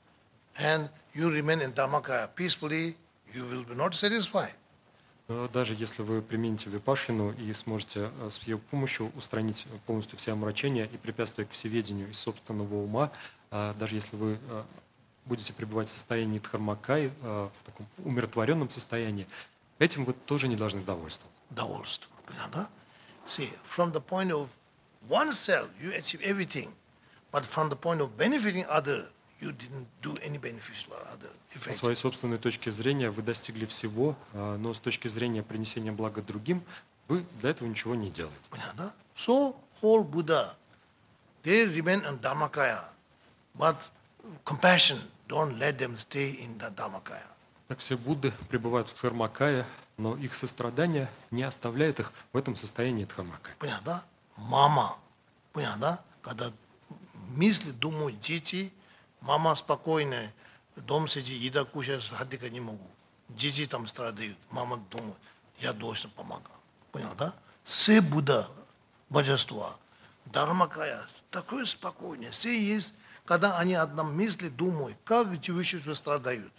and you remain in Dharmakaya peacefully, you will be not satisfied. Но даже если вы примените випашину и сможете э, с ее помощью устранить полностью все омрачения и препятствия к всеведению из собственного ума, а даже если вы э, будете пребывать в состоянии дхармакай, э, в таком умиротворенном состоянии, этим вы тоже не должны довольствоваться. Довольство. Понятно? See, from the point of oneself, you achieve everything, but from the point of benefiting other, you didn't do any beneficial or other Со effect. своей собственной точки зрения вы достигли всего, э, но с точки зрения принесения блага другим, вы для этого ничего не делаете. Понятно? So, whole Buddha, they remain in Dharmakaya, but compassion don't let them stay in the Dharmakaya. Так все Будды пребывают в дхармакае, но их сострадание не оставляет их в этом состоянии дхармакая. Понятно? Мама. Понятно? Когда мысли думают дети, мама спокойная, дом сидит, еда кушает, ходить не могу. Дети там страдают, мама думает, я должен помогать. Понял, да? Все Будда, божества, Дharmakaya, такое спокойное, все есть, когда они одном мысли думают, как человечество страдают.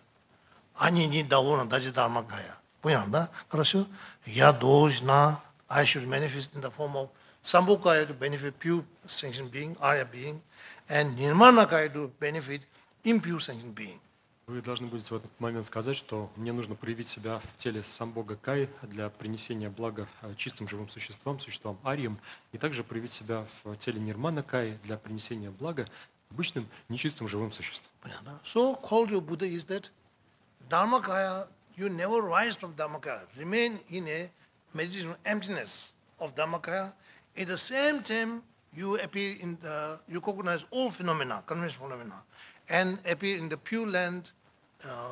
Они недовольны даже Dharmakaya. Понял, да? Хорошо? Я должна, I should manifest in the form of Sambhogakaya to benefit pure sentient being, Arya being, and Nirmanakaya to benefit impure sentient being. Вы должны будете в этот момент сказать, что мне нужно проявить себя в теле самбога Кай для принесения блага э, чистым живым существам, существам ариям, и также проявить себя в теле Нирмана Кай для принесения блага обычным нечистым живым существам. Понятно? So called your Buddha is that Dharmakaya, you never rise from Dharmakaya, remain in a meditation emptiness of Dharmakaya. At the same time, you appear in the, you recognize all phenomena, conventional phenomena, and appear in the pure land, uh,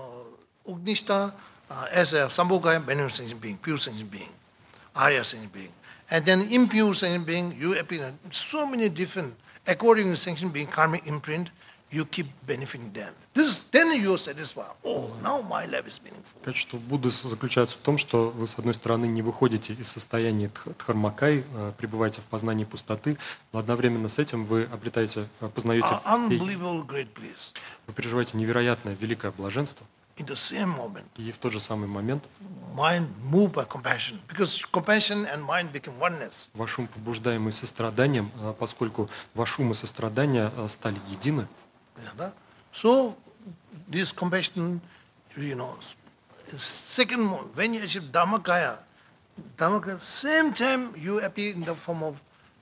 uh, Ugnishta, uh, as a Sambhogakaya, benevolent sentient being, pure sentient being, Arya sentient being. And then impure sentient being, you appear in so many different, according to sentient being, karmic imprint, you keep benefiting them. This, then you are satisfied. Oh, now my life is meaningful. Качество Будды заключается в том, что вы, с одной стороны, не выходите из состояния дх- дхармакай, э, пребываете в познании пустоты, но одновременно с этим вы обретаете, э, познаете, Uh, всей- unbelievable great bliss. вы переживаете невероятное великое блаженство, In the same moment, и в тот же самый момент mind moved by compassion, because compassion and mind become oneness. ваш ум, побуждаемый состраданием, э, поскольку ваш ум и сострадание э, стали едины, Yeah, so this compassion, you know, second moment, when you achieve Dharmakaya, Dharmakaya, same time you appear in the form of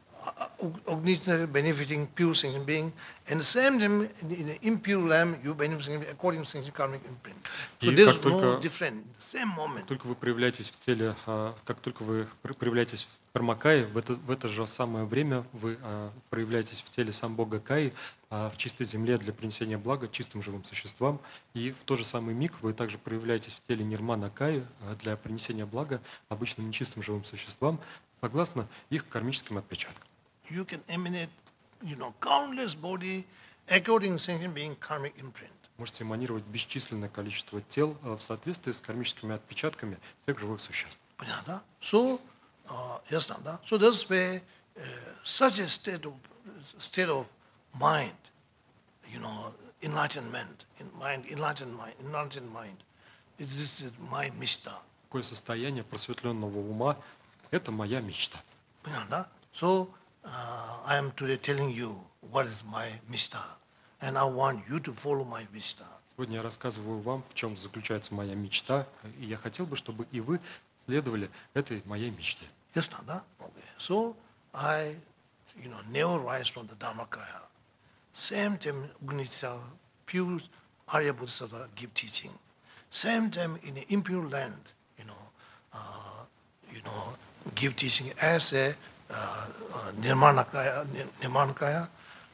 Ugnishna benefiting pure sentient being, and the same time in the, in the impure lamb you benefit according to sentient karmic imprint. So И there's как no только- different, same moment. Как только вы проявляетесь в теле, а, как только вы пр- проявляетесь в Дхармакае, в это, в это же самое время вы а, проявляетесь в теле самбога Каи, а, в чистой земле для принесения блага чистым живым существам. И в тот же самый миг вы также проявляетесь в теле Нирмана Каи а, для принесения блага обычным нечистым живым существам, согласно их кармическим отпечаткам. You can emanate, you know, countless body according to sentient being karmic imprint. Можете эманировать бесчисленное количество тел а, в соответствии с кармическими отпечатками всех живых существ. Понятно? So, uh, yes, Nanda. So that's where uh, such a state of state of mind, you know, enlightenment, in mind, enlightened mind, enlightened mind. It is my mishta. Такое состояние просветленного ума – это моя мечта. Понятно? So uh, I am today telling you what is my mishta. And I want you to follow my mishta. Сегодня я рассказываю вам, в чем заключается моя мечта, и я хотел бы, чтобы и вы следовали этой моей мечте. Yes, Nanda? Okay. So I, you know, never rise from the Dharmakaya. Same time, Upanishad, pure Arya Bodhisattva give teaching. Same time, in an impure land, you know, uh, you know, give teaching as a uh, uh, Nirmanakaya, Nirmanakaya.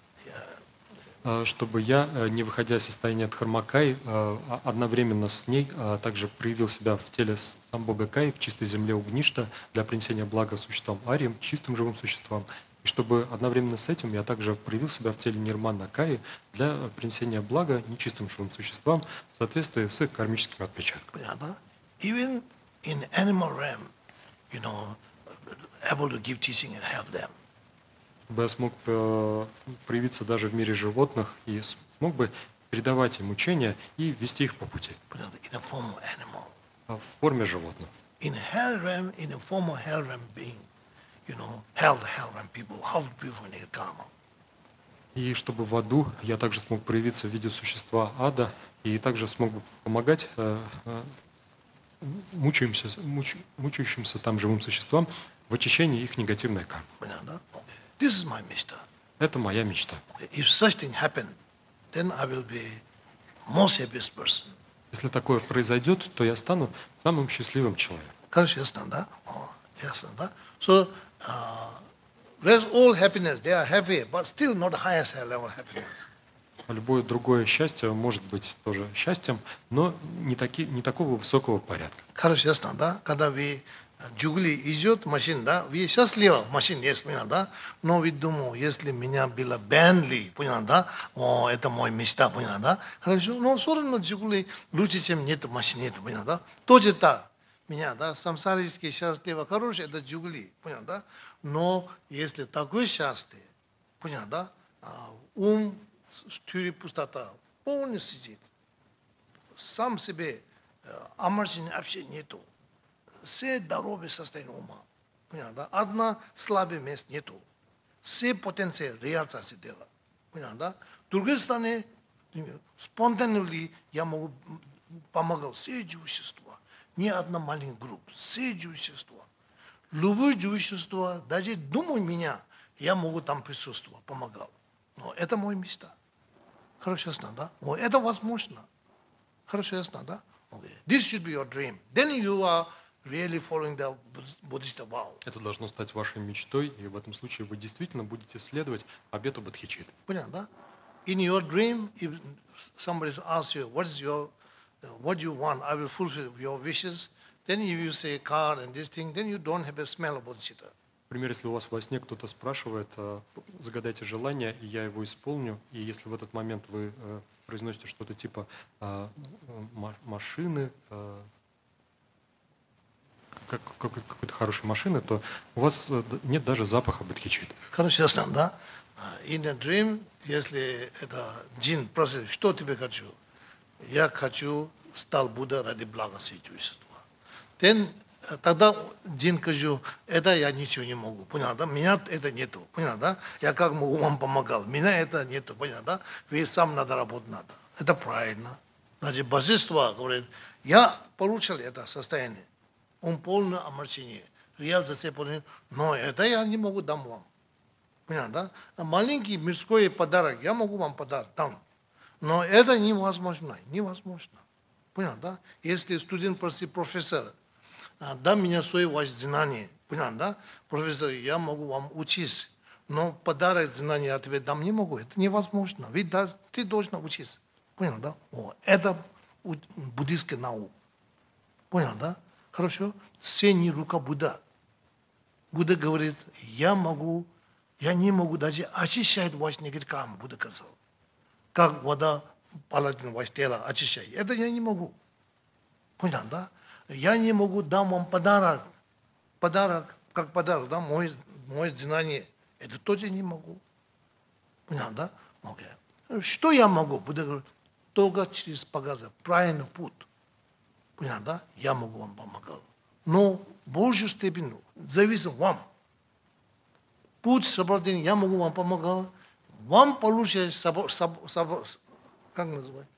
А, Чтобы я, э, не выходя из состояния Дхармакай, э, а- одновременно с ней а, также проявил себя в теле с- Самбога Кай, в чистой земле Угништа, для принесения блага существам Ариям, чистым живым существам. И чтобы одновременно с этим я также проявил себя в теле Нирмана Каи для принесения блага нечистым живым существам в соответствии с их кармическими отпечатками. Prajnata. Even in animal realm, you know, able to give teaching and help them. Чтобы я смог э, проявиться даже в мире животных и с- смог бы передавать им учения и вести их по пути Prajnata, in the form of animal. а, в форме животных. In hell realm, in the form of hell realm being, you know, hell, the hell realm people, how beautiful in karma. И чтобы в аду я также смог проявиться в виде существа ада и также смог бы помогать э, э, мучающимся, муч- мучающимся там живым существам в очищении их негативной кармы. Prajnata. Okay. This is my mishta. Это моя мечта. Okay. If such thing happen, then I will be most happiest person. Если такое произойдет, то я стану самым счастливым человеком. Correct, yes, Nanda? Oh, yes, Nanda. So, uh, rest all happiness, they are happy, but still not highest level happiness. Любое другое счастье может быть тоже счастьем, но не, таки, не такого высокого порядка. Хорошо, ясно, да? Когда вы джугли идет машина, да, вы счастливы, машина есть, понял, да? Но вы думаете, если меня было Бентли, понял, да? О, это мой мечта, понял, да? Хорошо, но все равно джугли лучше, чем нет машины, нет, понял, да? Тоже так. Меня, да, самсарические счастливы, хорошие, это джугли, понял, да? Но если такое счастье, понял, да? А, ум, тюри пустота, полностью сидит. Сам себе амарсини вообще нету. Все здоровое состояние ума. Понятно, да? Одна слабое место нету. Все потенциал реализации дела. Понятно, да? С другой стороны, спонтанно я могу помогать все живущества. Не одна маленькая группа. Все живущества. Любое живущество, даже думай меня, я могу там присутствовать, помогал. Но это моя мечта. Хорошо, ясно, да? О, это возможно. Хорошо, ясно, да? Okay. This should be your dream. Then you are really following the Buddhist vow. Это должно стать вашей мечтой, и в этом случае вы действительно будете следовать обету Бодхичитты. Понятно, да? In your dream, if somebody asks you, what is your, what you want, I will fulfill your wishes. Then if you say car and this thing, then you don't have a smell of bodhicitta. Например, если у вас во сне кто-то спрашивает, э, загадайте желание, и я его исполню, и если в этот момент вы э, произносите что-то типа э, ма- машины, э, как, как- какой-то хорошей машины, то у вас э, д- нет даже запаха бодхичитты. Хорошо, ясно, да? In a dream, если это джин просит, что тебе хочу? Я хочу стал Будда ради блага существа. Then тогда джин скажу, это я ничего не могу, понятно, да? Меня это нету, понятно, да? Я как могу вам помогал, меня это нету, понятно, да? Вы сам надо работать надо. Это правильно. Значит, божество говорит, я получил это состояние, он полное омрачение, реализация полная, но это я не могу дам вам. Понятно, да? Маленький мирской подарок, я могу вам подарок там, но это невозможно, невозможно. Понятно, да? Если студент просит профессора, дай мне свои ваши знания. Понятно, да? Профессор, я могу вам учить, но подарок знания я тебе дам не могу. Это невозможно. Ведь да, ты должен учиться. Понятно, да? О, это буддийская наука. Понятно, да? Хорошо? Все не рука Будда. Будда говорит, я могу, я не могу даже очищать ваш негатив, Будда сказал. Как вода паладин ваше тело очищает. Это я не могу. Понятно, да? Я не могу дам вам подарок. Подарок, как подарок, да, мой, мой знание. Это тоже не могу. Понятно, да? Okay. Что я могу? Будда говорит, только через показать правильный путь. Понятно, да? Я могу вам помогать. Но в большей степени зависит вам. Путь освобождения я могу вам помогать. вам получится сабо, сабо, сабо, как называется?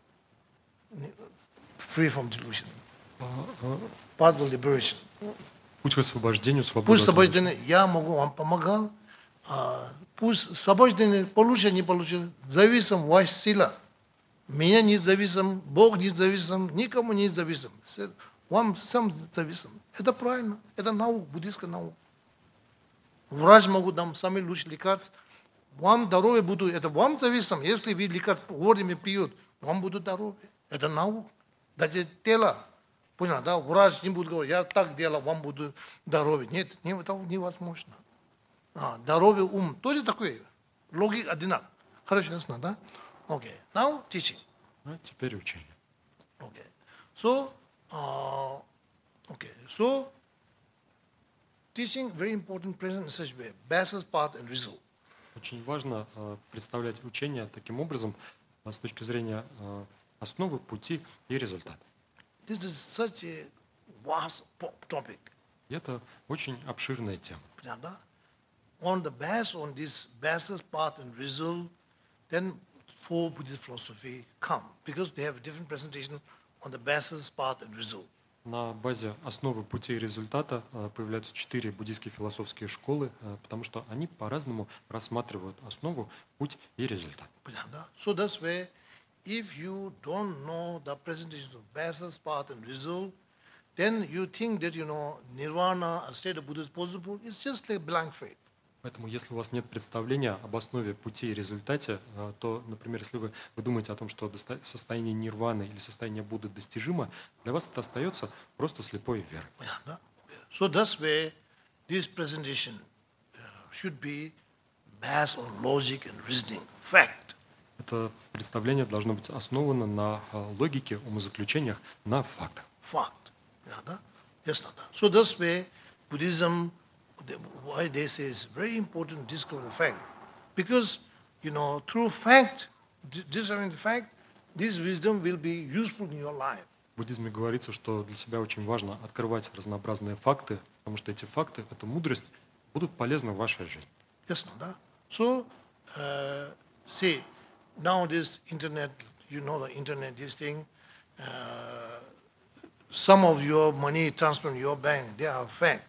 Free from delusion. А, а, Path of liberation. Путь к освобождению, свободу Пусть от удовольствия. освобождение, я могу вам помогал, а пусть освобождение получит, не получит, зависим ваша сила. Меня не зависим, Бог не зависим, никому не зависим. Вам сам зависим. Это правильно, это наука, буддийская наука. Врач могут нам самые лучшие лекарства. Вам здоровье будут, это вам зависим. Если вы лекарства вовремя пьют, вам будут здоровье. Это наука. Даже тело. Понял, да? Врач не будет говорить, я так делал, вам будет здоровье. Нет, не, это невозможно. А, здоровье, ум, тоже такой. Логика одинаковая. Хорошо, ясно, да? Okay. Now teaching. А теперь учение. Okay. So, uh, okay. So, teaching very important present in such way. Basis, path, and result. Очень важно э, представлять учение таким образом э, с точки зрения э, основы, пути и результата. This is such a vast po- topic. И это очень обширная тема. Prajanda. On the base, on this basis, path, and result, then four Buddhist philosophy come because they have a different presentation on the basis, path, and result. На базе основы, пути и результата э, появляются четыре буддийские философские школы, э, потому что они по-разному рассматривают основу, путь и результат. Prajanda. So that's why if you don't know the presentation of basis, path, and result, then you think that, you know, nirvana, a state of Buddha is possible. It's just like blank faith. Поэтому, если у вас нет представления об основе, пути и результате, э, то, например, если вы, вы думаете о том, что доста- состояние нирваны или состояние Будды достижимо, для вас это остается просто слепой верой. Prajanda. So that's why this presentation uh, should be based on logic and reasoning, fact. Это представление должно быть основано на э, логике, умозаключениях, на фактах. Fact. Prajanda. Yes, Nanda. So that's why Buddhism, the- why they say it's very important to discover the fact. Because, you know, through fact, di- discovering the fact, this wisdom will be useful in your life. В буддизме говорится, что для себя очень важно открывать разнообразные факты, потому что эти факты, эта мудрость будут полезны в вашей жизни. Yes, Nanda. So, uh, see, now this internet, you know the internet, this thing, uh, some of your money transferred in your bank, they are fake.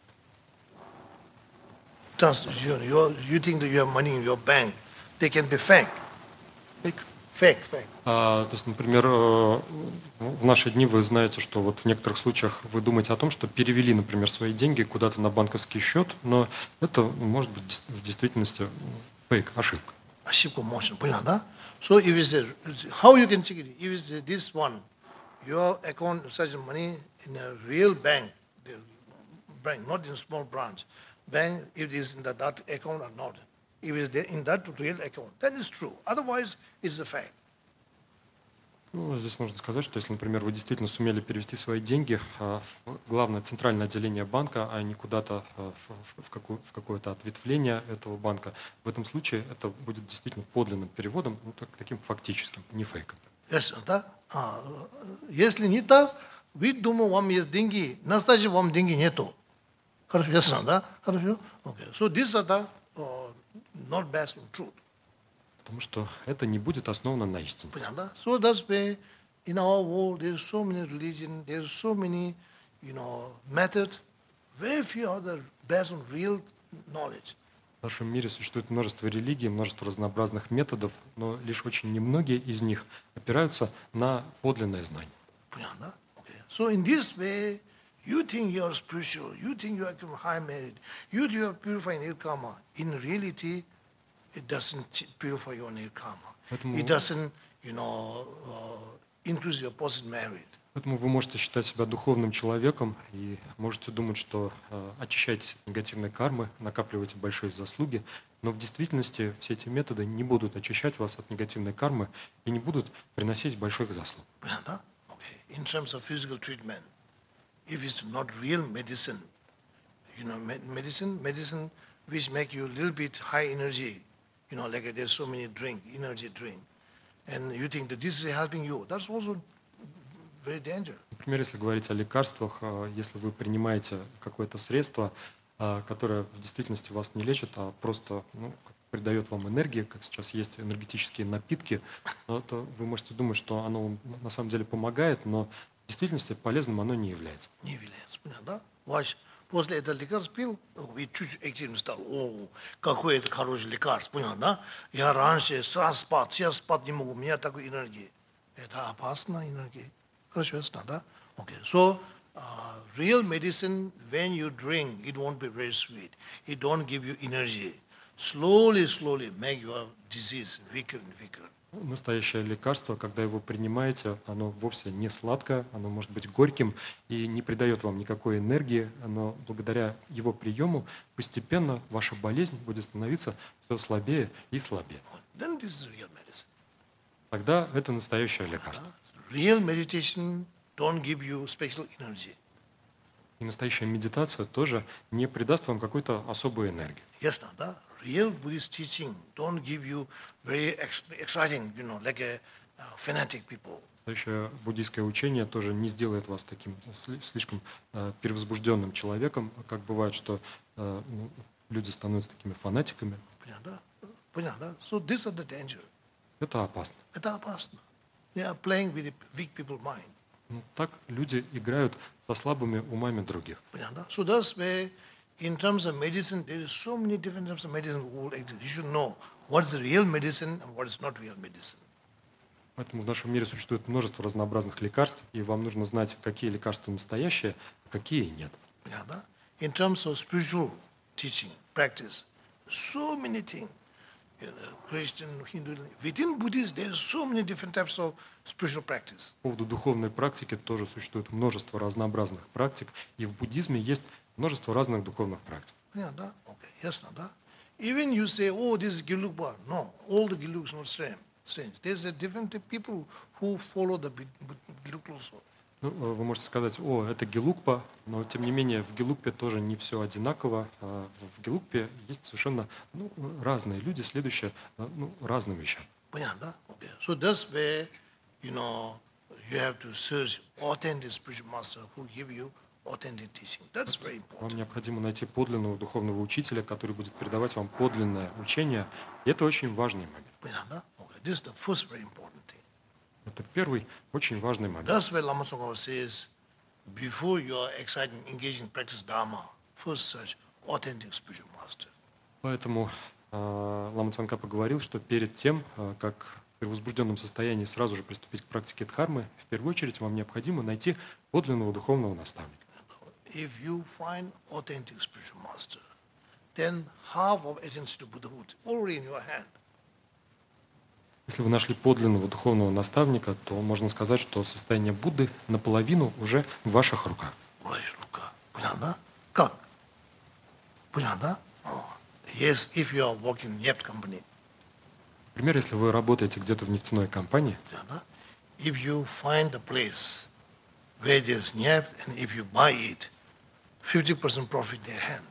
Trans- you, you, you think that you have money in your bank, they can be fake. Фейк. Fake, fake. А, то есть, например, э, в наши дни вы знаете, что вот в некоторых случаях вы думаете о том, что перевели, например, свои деньги куда-то на банковский счет, но это может быть дес- в действительности фейк, ошибка. Ошибка motion, понял, да? So if it's a, how you can check it? If it's a, this one, your account such money in a real bank, the bank, not in small branch, bank, if it is in the, that account or not. If it is there in that real account, then it's true. Otherwise, it's a fact. Ну, здесь нужно сказать, что если, например, вы действительно сумели перевести свои деньги а, в главное центральное отделение банка, а не куда-то а, в, в какую- в какое-то ответвление этого банка, в этом случае это будет действительно подлинным переводом, ну, так- таким фактическим, не фейком. Yes, да? А, если не так, вы думаете, вам есть деньги, настоящие вам деньги нету. Хорошо, ясно, да? Хорошо? Okay. So these are the, uh, not based on truth. Потому что это не будет основано на истине. Prajanda. So that's why in our world there's so many religion, there's so many, you know, methods. Very few are the based on real knowledge. В нашем мире существует множество религий, множество разнообразных методов, но лишь очень немногие из них опираются на подлинное знание. Prajanda. Okay. So in this way, you think you are spiritual, you think you are high merit, you think you are purifying your karma. In reality, it doesn't ch- purify your your karma. Поэтому- It doesn't, you know, uh, increase your positive merit. Поэтому вы можете считать себя духовным человеком и можете думать, что э, очищаетесь от негативной кармы, накапливаете большие заслуги, но в действительности все эти методы не будут очищать вас от негативной кармы и не будут приносить больших заслуг. Prajanda. Okay. In terms of physical treatment, if it's not real medicine, you know, med- medicine, medicine which make you a little bit high energy, you know, like uh, there's so many drink, energy drink, and you think that this is helping you, that's also very dangerous. Например, если говорить о лекарствах, э, если вы принимаете какое-то средство, э, которое в действительности вас не лечит, а просто ну, придает вам энергии, как сейчас есть энергетические напитки, но то вы можете думать, что оно вам на самом деле помогает, но в действительности полезным оно не является. Не является, понятно, да? Ваш после этого лекарства пил, и чуть-чуть активно стал. О, какое это хорошее лекарство, понятно, да? Я раньше сразу спать, сейчас спать не могу, у меня такой энергии. Это опасная энергия. Хорошо, ясно, да? Okay, so uh, real medicine, when you drink, it won't be very sweet. It don't give you energy. Slowly, slowly make your disease weaker and weaker. Настоящее лекарство, когда его принимаете, оно вовсе не сладкое, оно может быть горьким и не придает вам никакой энергии, но благодаря его приему постепенно ваша болезнь будет становиться все слабее и слабее. Then this is real medicine. Тогда это настоящее лекарство. Real meditation don't give you special energy. И настоящая медитация тоже не придаст вам какой-то особой энергии. Yes, now, да? Real Buddhist teaching don't give you very ex- exciting, you know, like a uh, fanatic people. Настоящее буддийское учение тоже не сделает вас таким сли- слишком э, перевозбужденным человеком, как бывает, что э, ну, люди становятся такими фанатиками. Понятно, да? Понятно, да? So these are the danger. Это опасно. Это опасно. They are playing with the weak people's mind. Ну, так люди играют со слабыми умами других. Понятно, да? So that's why in terms of medicine, there is so many different types of medicine who exist. You should know what is the real medicine and what is not real medicine. Поэтому в нашем мире существует множество разнообразных лекарств, и вам нужно знать, какие лекарства настоящие, а какие нет. Понятно, да? In terms of spiritual teaching, practice, so many things. You know, Christian, Hindu, within Buddhism, there are so many different types of spiritual practice. По поводу духовной практики тоже существует множество разнообразных практик, и в буддизме есть множество разных духовных практик. Yeah, да? Okay, yes, no, да? Even you say, oh, this is Gelugpa. No, all the Geluks not same. Strange. There's a different people who follow the Geluk also. Ну, э, вы можете сказать, о, это Гелугпа, но тем не менее в Гелугпе тоже не все одинаково. А В Гелугпе есть совершенно ну, разные люди, следующие э, ну, разным вещам. Понятно, да? Okay. So that's where, you know, you have to search authentic spiritual master who give you authentic teaching. That's very Вам important. необходимо найти подлинного духовного учителя, который будет передавать вам подлинное учение. И это очень важный момент. Понятно, да? Okay. This is the first very important thing. Это первый очень важный момент. That's why Lama Tsongkhapa says, before you are excited, engaged in practice Dharma, first search authentic spiritual master. Поэтому э, Лама Цангкапа говорил, что перед тем, э, как в возбужденном состоянии сразу же приступить к практике дхармы, в первую очередь вам необходимо найти подлинного духовного наставника. If you find authentic spiritual master, then half of essence to Buddhahood already in your hand. Если вы нашли подлинного духовного наставника, то можно сказать, что состояние Будды наполовину уже в ваших руках. Right, рука. Понятно, да? Как? Понятно, да? Oh. Yes, if you are working in neft company, Например, если вы работаете где-то в нефтяной компании, понятно? If you find the place where there's neft and if you buy it, fifty percent profit in their hand.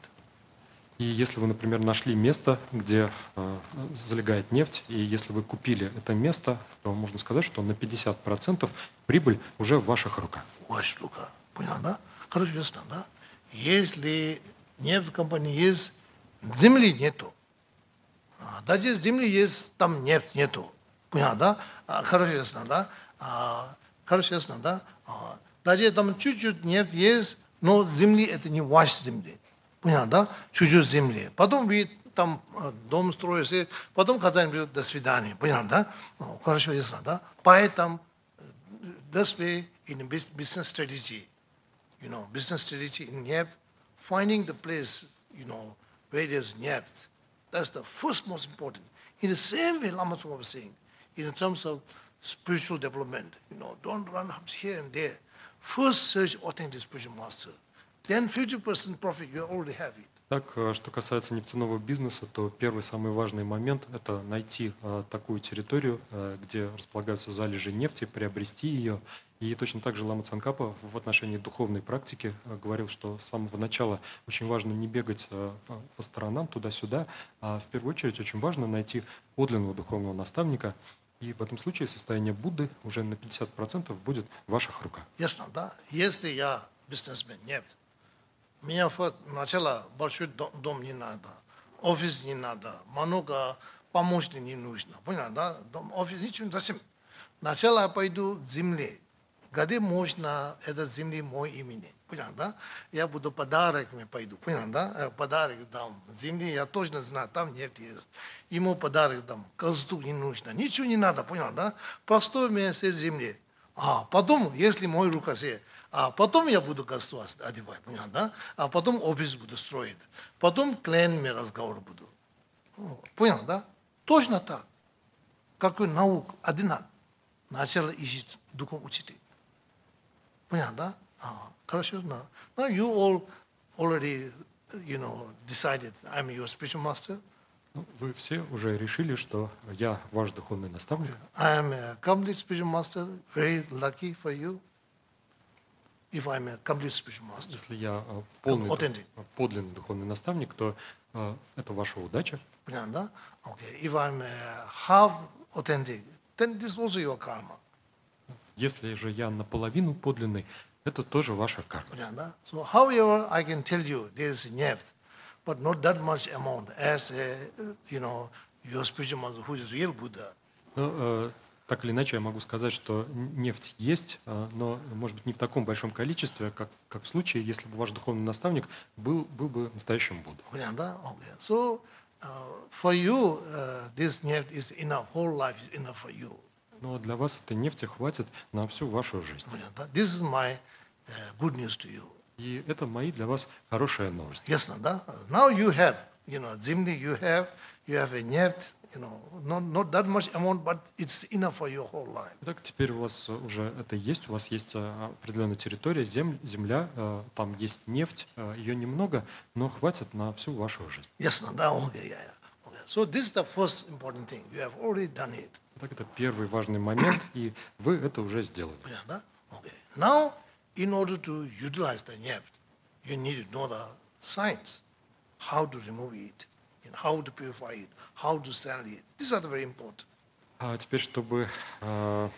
и если вы, например, нашли место, где э, залегает нефть, и если вы купили это место, то можно сказать, что на пятьдесят процентов прибыль уже в ваших руках. Ваша рука. Понятно, да? Хорошо, ясно, да? Если нефть компании есть, земли нету. А, даже земли есть, там нефть нету. Понятно, да? А, хорошо, ясно, да? А, хорошо, ясно, да? А, даже там чуть-чуть нефть есть, но земли это не ваши земли. Понятно, да? Чуть-чуть земли. Потом вы там а, дом строите, потом хозяин говорит, до свидания. Понятно, да? Ну, хорошо, ясно, да? Поэтому this way in bus- business strategy, you know, business strategy in Neft, finding the place, you know, where there's Neft, that's the first most important. In the same way, Lama Tsongkhapa was saying, in terms of spiritual development, you know, don't run up here and there. First search authentic spiritual master. Then fifty percent profit, you already have it. Так, э, что касается нефтяного бизнеса, то первый самый важный момент – это найти э, такую территорию, э, где располагаются залежи нефти, приобрести ее. И точно так же Лама Цангкапа в отношении духовной практики э, говорил, что с самого начала очень важно не бегать э, по- по сторонам туда-сюда, а в первую очередь очень важно найти подлинного духовного наставника. И в этом случае состояние Будды уже на пятьдесят процентов будет в ваших руках. Ясно, да? Если я бизнесмен, нет. Меня фо- сначала большой дом, дом не надо. офис не надо, много помощи не нужно. Понял, да? Дом, офис ничего не зачем. Сначала я пойду к земле. Где можно этот земли мой имени. Понял, да? Я буду подарок мне пойду. Понял, да? Подарок дам. Земли я точно знаю, там нефть есть. Ему подарок дам. Галстук не нужно. Ничего не надо, понял, да? Простой мне с земли. А потом, если мой рука сеет, а потом я буду галстук одевать, понял, да? А потом офис буду строить. Потом клиент мне разговор буду. Понял, да? Точно так. Какой наук, одинак. Начало ищет духом учитель. Понял, да? А, хорошо, да. Now you all already, you know, decided I'm your spiritual master. Ну, вы все уже решили, что я ваш духовный наставник. I am a complete spiritual master. Very lucky for you. If I'm a complete spiritual master. Если я э, полный, Authentic. дух- подлинный духовный наставник, то э, это ваша удача. Понял, да? Okay. If I'm a half authentic, then this is also your karma. Если же я наполовину подлинный, это тоже ваша карма. Понял, да? So however I can tell you there is neft, but not that much amount as a, you know, your spiritual master who is real Buddha. Но, э, так или иначе, я могу сказать, что н- нефть есть, э, но, может быть, не в таком большом количестве, как, как в случае, если бы ваш духовный наставник был, был бы настоящим Буддой. Понял, да? Okay. So uh, for you, uh, this neft is enough. Whole life is enough for you. Но для вас этой нефти хватит на всю вашу жизнь. Понял, да? This is my uh, good news to you. И это мои для вас хорошая новость. Ясно, да? Now you have, you know, Zimni you have, you have a neft, you know, not, not that much amount, but it's enough for your whole life. Итак, теперь у вас уже это есть, у вас есть э, определенная территория, зем- земля, э, там есть нефть, э, ее немного, но хватит на всю вашу жизнь. Ясно, да? Okay, yeah, yeah. Okay. So this is the first important thing. You have already done it. Итак, это первый важный момент, и вы это уже сделали. Понял, да? Okay. Now, in order to utilize the neft, you need to know the science, how to remove it, and how to purify it, how to sell it. These are the very important. А теперь, чтобы, э,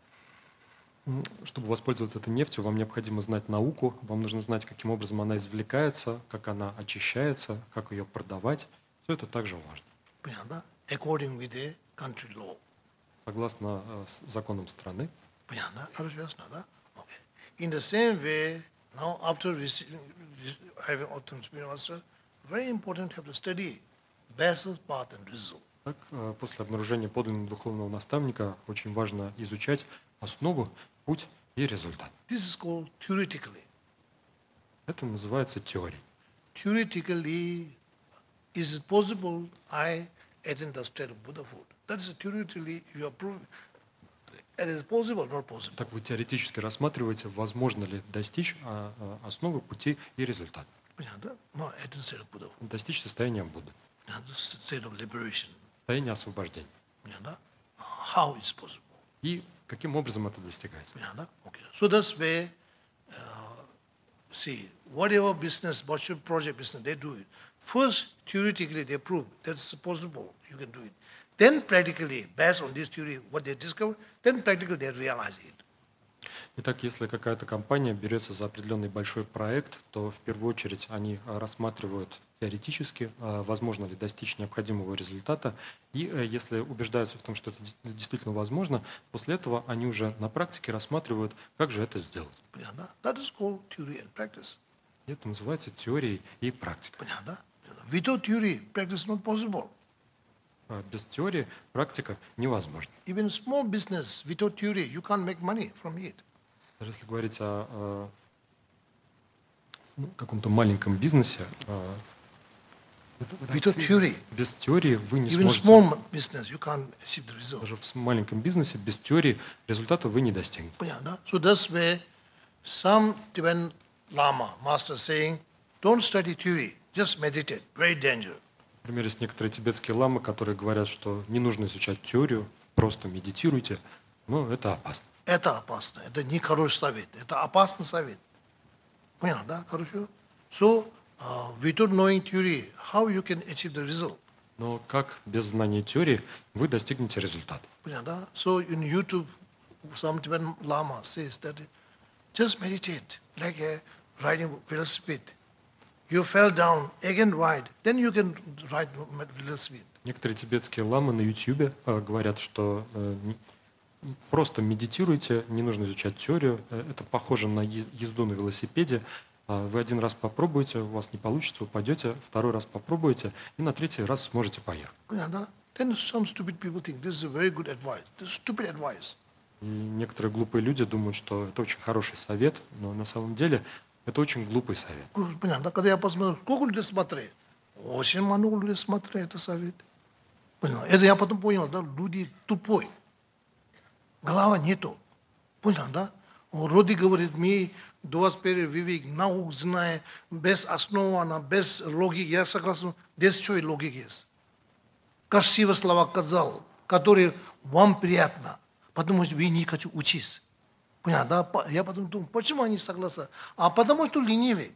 м, чтобы воспользоваться этой нефтью, вам необходимо знать науку, вам нужно знать, каким образом она извлекается, как она очищается, как ее продавать. Все это также важно, Понял, да? According with the country law. согласно э, с законам страны. Понял, да? Хорошо, ясно, да? Okay. In the same way, now after receiving, having autumn spiritual master, very important to have to study basis, path, and result. Так, э, после обнаружения подлинного духовного наставника очень важно изучать основу, путь и результат. This is called theoretically. Это называется теорией. Theoretically, is it possible I attain the state of Buddhahood? That is theoretically you are proving. It is possible, not possible. Так вы теоретически рассматриваете, возможно ли достичь а, а, основы, пути и результат. Понял, да? No, attain state of Buddhahood. Достичь состояния Будды, Poнял, the state of liberation. состояния освобождения. Понял, да? How is possible? И каким образом это достигается? Понял, да? Okay. So this way, uh, see, whatever business, whatever project business, they do it. First, theoretically, they prove that's possible, you can do it. Then practically, based on this theory, what they discover, then practically they realize it. Итак, если какая-то компания берется за определенный большой проект, то в первую очередь они а, рассматривают теоретически, а, возможно ли достичь необходимого результата. И э, если убеждаются в том, что это дес- действительно возможно, после этого они уже на практике рассматривают, как же это сделать. Понял, да? That is called theory and practice. И это называется теорией и практикой. Понял, да? Without theory, practice is not possible. А без теории практика невозможна. Even small business, without theory, you can't make money from it. Даже если говорить о, о, ну, каком-то маленьком бизнесе, а, это- это- Without theory, без теории вы не even сможете. small business, you can't achieve the result. Даже в с- маленьком бизнесе без теории результата вы не достигнете. Понял, да? So this way, some Tibetan Lama, master saying, don't study theory, just meditate, very dangerous. Например, есть некоторые тибетские ламы, которые говорят, что не нужно изучать теорию, просто медитируйте, но это опасно. Это опасно, это не хороший совет, это опасный совет. Понял, да? Хорошо? So, uh, without knowing theory, how you can achieve the result? Но как без знания теории вы достигнете результата? Понял, да? So in YouTube, some Tibetan Lama says that just meditate, like a riding velocipede. you fell down, again ride, then you can ride velocipede. Некоторые тибетские ламы на Ютьюбе э, говорят, что э, не- просто медитируйте, не нужно изучать теорию. Э, Это похоже на е- езду на велосипеде. А Вы один раз попробуете, у вас не получится, упадете, второй раз попробуете, и на третий раз сможете поехать. Понятно? Then some stupid people think this is a very good advice. This is stupid advice. И некоторые глупые люди думают, что это очень хороший совет, но на самом деле это очень глупый совет. Понятно? Когда я посмотрел, сколько людей смотрели? Очень много людей смотрели это совет. Понял? Это я потом понял, да, люди тупой. Голова нету. Понял, да? Роди говорит, мы двадцать первый век наук знаем, без основы, без логики. Я согласен, здесь что и логика есть. Красивые слова сказал, которые вам приятно, потому что вы не хотите учиться. Понятно, да? Я потом думаю, почему они согласны? А потому что ленивые.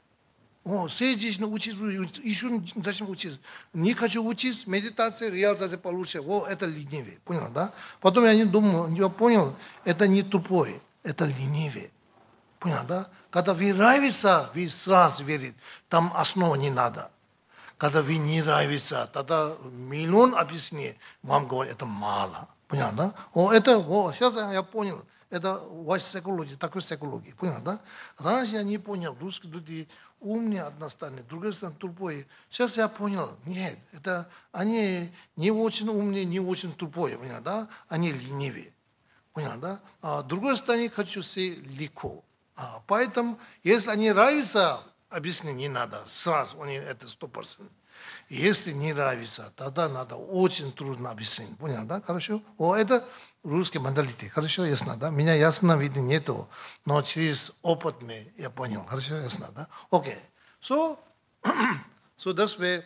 О, всей жизни учиться, еще зачем учиться? Не хочу учиться, медитация, реализация получше. О, это ленивый. Понял, да? Потом я не думал, я понял, это не тупой, это ленивый. Понял, да? Когда вы нравится, вы сразу верите, там основа не надо. Когда вы не нравится, тогда миллион объяснений вам говорят, это мало. Понял, да? О, это, о, сейчас я понял. Это ваша психология, такой психология. Понял, да? Раньше я не понял, русские люди умные одна стороны, другая сторона тупые. Сейчас я понял, нет, это они не очень умные, не очень тупые, понял, да? Они ленивые. Понял, да? А с другой стороны, хочу все легко. А, поэтому, если они нравятся, объяснить не надо, сразу, они это сто процентов. Если не нравится, тогда надо очень трудно объяснить. Понял, да? Хорошо? О, это русский менталитет. Хорошо, ясно, да? Меня ясно видно нету, но через опыт мне я понял. Хорошо, ясно, да? Окей. Okay. So, so that's where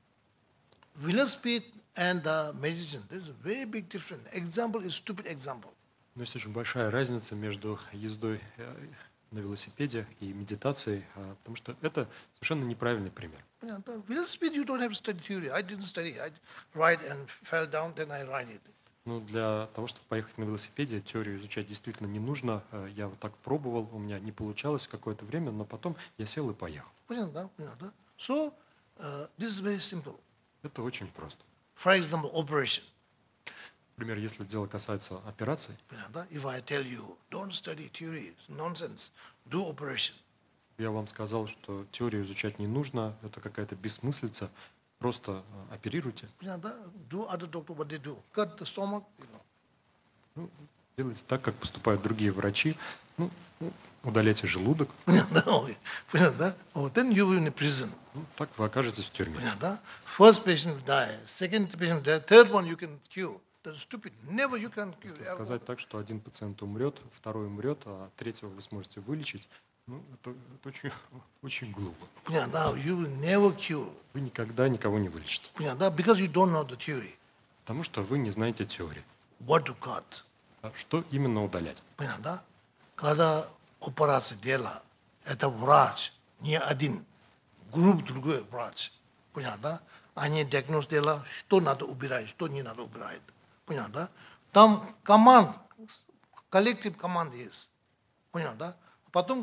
velocipede and the meditation, there's a very big difference. Example is stupid example. Но есть очень большая разница между ездой э, на велосипеде и медитацией, а, потому что это совершенно неправильный пример. Yeah, the velocipede, you don't have to study theory. I didn't study. I ride and fell down, then I ride it. Ну, для того, чтобы поехать на велосипеде, теорию изучать действительно не нужно. Э, Я вот так пробовал, у меня не получалось какое-то время, но потом я сел и поехал. Понятно, да? Понятно, да? So, uh, this is very simple. Это очень просто. For example, operation. Например, если дело касается операций, Понятно, да? If I tell you, don't study theory, it's nonsense, do operation. я вам сказал, что теорию изучать не нужно, это какая-то бессмыслица, просто э, оперируйте. Понятно, да? Do other doctor what they do. Cut the stomach, you know. Ну, делайте так, как поступают другие врачи. Ну, ну, удаляйте желудок. Понятно, да? Okay. Понятно, да? Oh, then you will in prison. Ну, так вы окажетесь в тюрьме. Понятно, да? First patient will die, second patient will die, third one you can cure. That's stupid. Never you can cure. Если сказать так, что один пациент умрет, второй умрет, а третьего вы сможете вылечить, ну, это, это очень, очень глупо. Понятно, да? You will never cure. Вы никогда никого не вылечите, Понятно, да? Because you don't know the theory. потому что вы не знаете теории. What to cut. А что именно удалять? Понятно, да? Когда операция дела, это врач, не один, групп другой врач. Понятно, да? Они диагноз дела, что надо убирать, что не надо убирать. Понятно, да? Там команд, коллектив команд есть. Понятно, да? Потом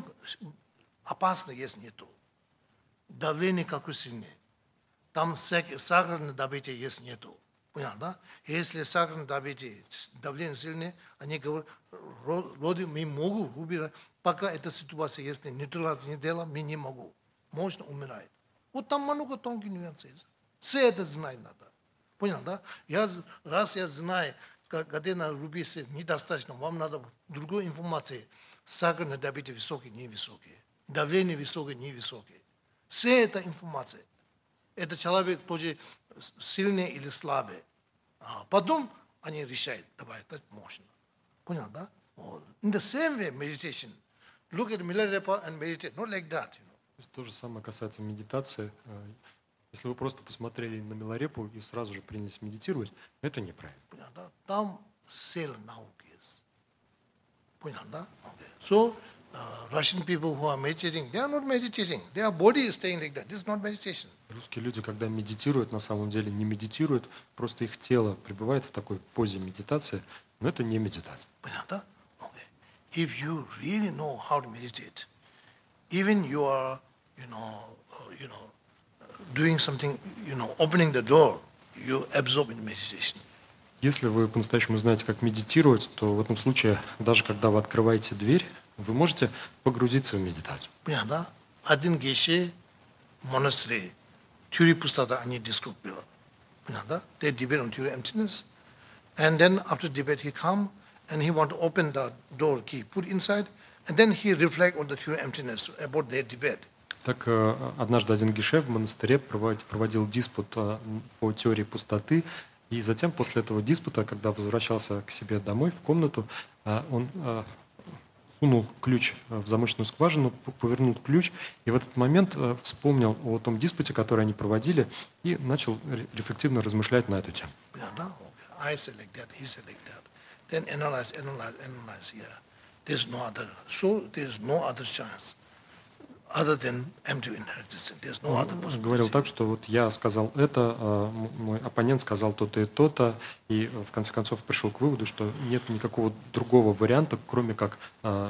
опасно есть нету. Давление какое сильнее. Там сахарное давление есть нету. Понятно, да? Если сахарное давление, давление сильнее, они говорят, роды мы могу убирать, пока эта ситуация, если нейтрализация не делаем, мы не могу. Можно умирать. Вот там много тонких нюансов есть. Все это знать надо. Понял, да? Я, раз я знаю, когда на рубище недостаточно, вам надо другой информации. Сахарное давление высокие, невысокие. Давление высокое, невысокое. Все это информация. Это человек тоже сильный или слабый. А потом они решают, давай, это можно. Понял, да? In the same way, meditation. Look at Milarepa and meditate. Not like that, you know. То есть то же самое касается медитации. Э, Если вы просто посмотрели на Миларепу и сразу же принялись медитировать, это неправильно. Понял, да? Там сила науки есть. Понял, да? Okay. So, uh, Russian people who are meditating, they are not meditating. Their body is staying like that. This is not meditation. Русские люди, когда медитируют, на самом деле не медитируют, просто их тело пребывает в такой позе медитации, но это не медитация. Понял, да? Okay. If you really know how to meditate, even your you know, uh, you know, doing something, you know, opening the door, you absorb in meditation. Если вы по-настоящему знаете, как медитировать, то в этом случае, даже когда вы открываете дверь, вы можете погрузиться в медитацию. Понятно? Один геше monastery, theory pustaka ani discourse bila. Понятно? They debate on theory emptiness, and then after debate he come and he want to open the door key, put inside, and then he reflect on the theory emptiness about their debate. Так э, однажды один геше в монастыре проводил, проводил диспут э, по теории пустоты, и затем после этого диспута, когда возвращался к себе домой в комнату, э, он э, сунул ключ в замочную скважину, п- повернул ключ, и в этот момент э, вспомнил о том диспуте, который они проводили, и начал ре- рефлективно размышлять на эту тему. Понятно? Okay. I said like that, he said like that. Then analyze, analyze, analyze. Yeah, there's no other. So there's no other chance other than empty inheritance. There's no other Он говорил possibility. так, что вот я сказал это, а м- мой оппонент сказал то-то и то-то, и э, в конце концов пришел к выводу, что нет никакого другого варианта, кроме как а,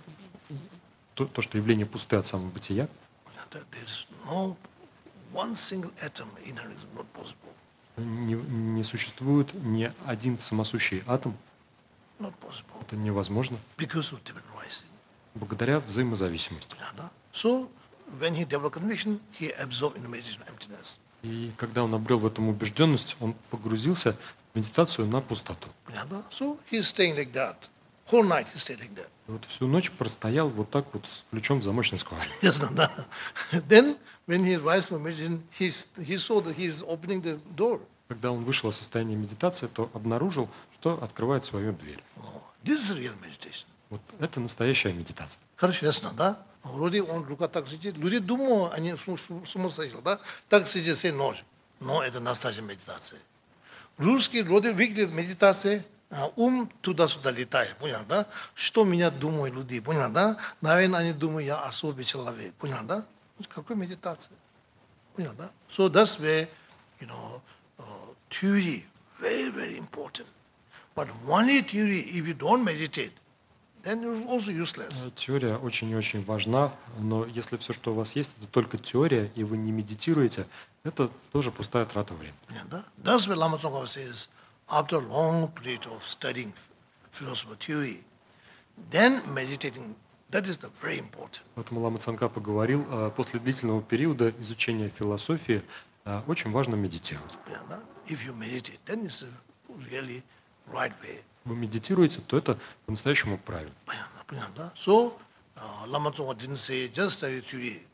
э, то, то, что явление пусты от самого бытия. That there's no one single atom inheritance not possible. Не, не существует ни один самосущий атом, Not possible. это невозможно, Because of different rising. благодаря взаимозависимости. Понятно? So when he developed conviction, he absorbed in the meditation emptiness. И когда он обрел в этом убежденность, он погрузился в медитацию на пустоту. Понятно? So he's staying like that. Whole night he stayed like that. И вот всю ночь простоял вот так вот с ключом в замочной скважине. Yes, Nanda. Then when he rise from meditation, he's, he saw that he's opening the door. Когда он вышел из состояния медитации, то обнаружил, что открывает свою дверь. Oh, this is real meditation. Вот это настоящая медитация. Хорошо, ясно, да? Вроде он рука так сидит, люди думают, они с с ума сошли, да? Так сидит, все нож. Но это настоящая медитация. Русский вроде выглядит медитация, а ум туда-сюда летает, понял, да? Что меня думают люди, понял, да? Наверное, они думают, я особый человек, понял, да? Какой медитация? Понял, да? So that's where, you know, uh, theory, very, very important. But only theory, if you don't meditate, then it's also useless. Э, Теория очень и очень важна, но если все, что у вас есть, это только теория, и вы не медитируете, это тоже пустая трата времени. Yeah, that's where Lama Tsongkhapa says, after a long period of studying philosophy theory, then meditating, that is the very important. Поэтому Лама Цангкапа говорил, э, после длительного периода изучения философии э, очень важно медитировать. Yeah, if you meditate, then it's a really right way. Вы медитируете, то это по-настоящему правильно. Yeah, so uh, Lama Tsongkhapa didn't say just study theory.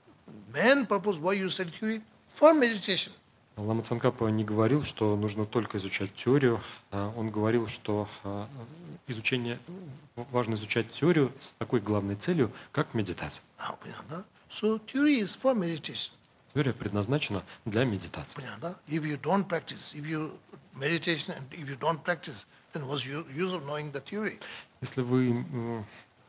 Main purpose why you study theory? For meditation. Лама Цангкапа не говорил, что нужно только изучать теорию. а Он говорил, что а, изучение, важно изучать теорию с такой главной целью, как медитация. Ah, yeah, so theory is for meditation. Теория предназначена для медитации. Yeah, if you don't practice, if you meditation and if you don't practice, then what's the use of knowing the theory? Если вы м,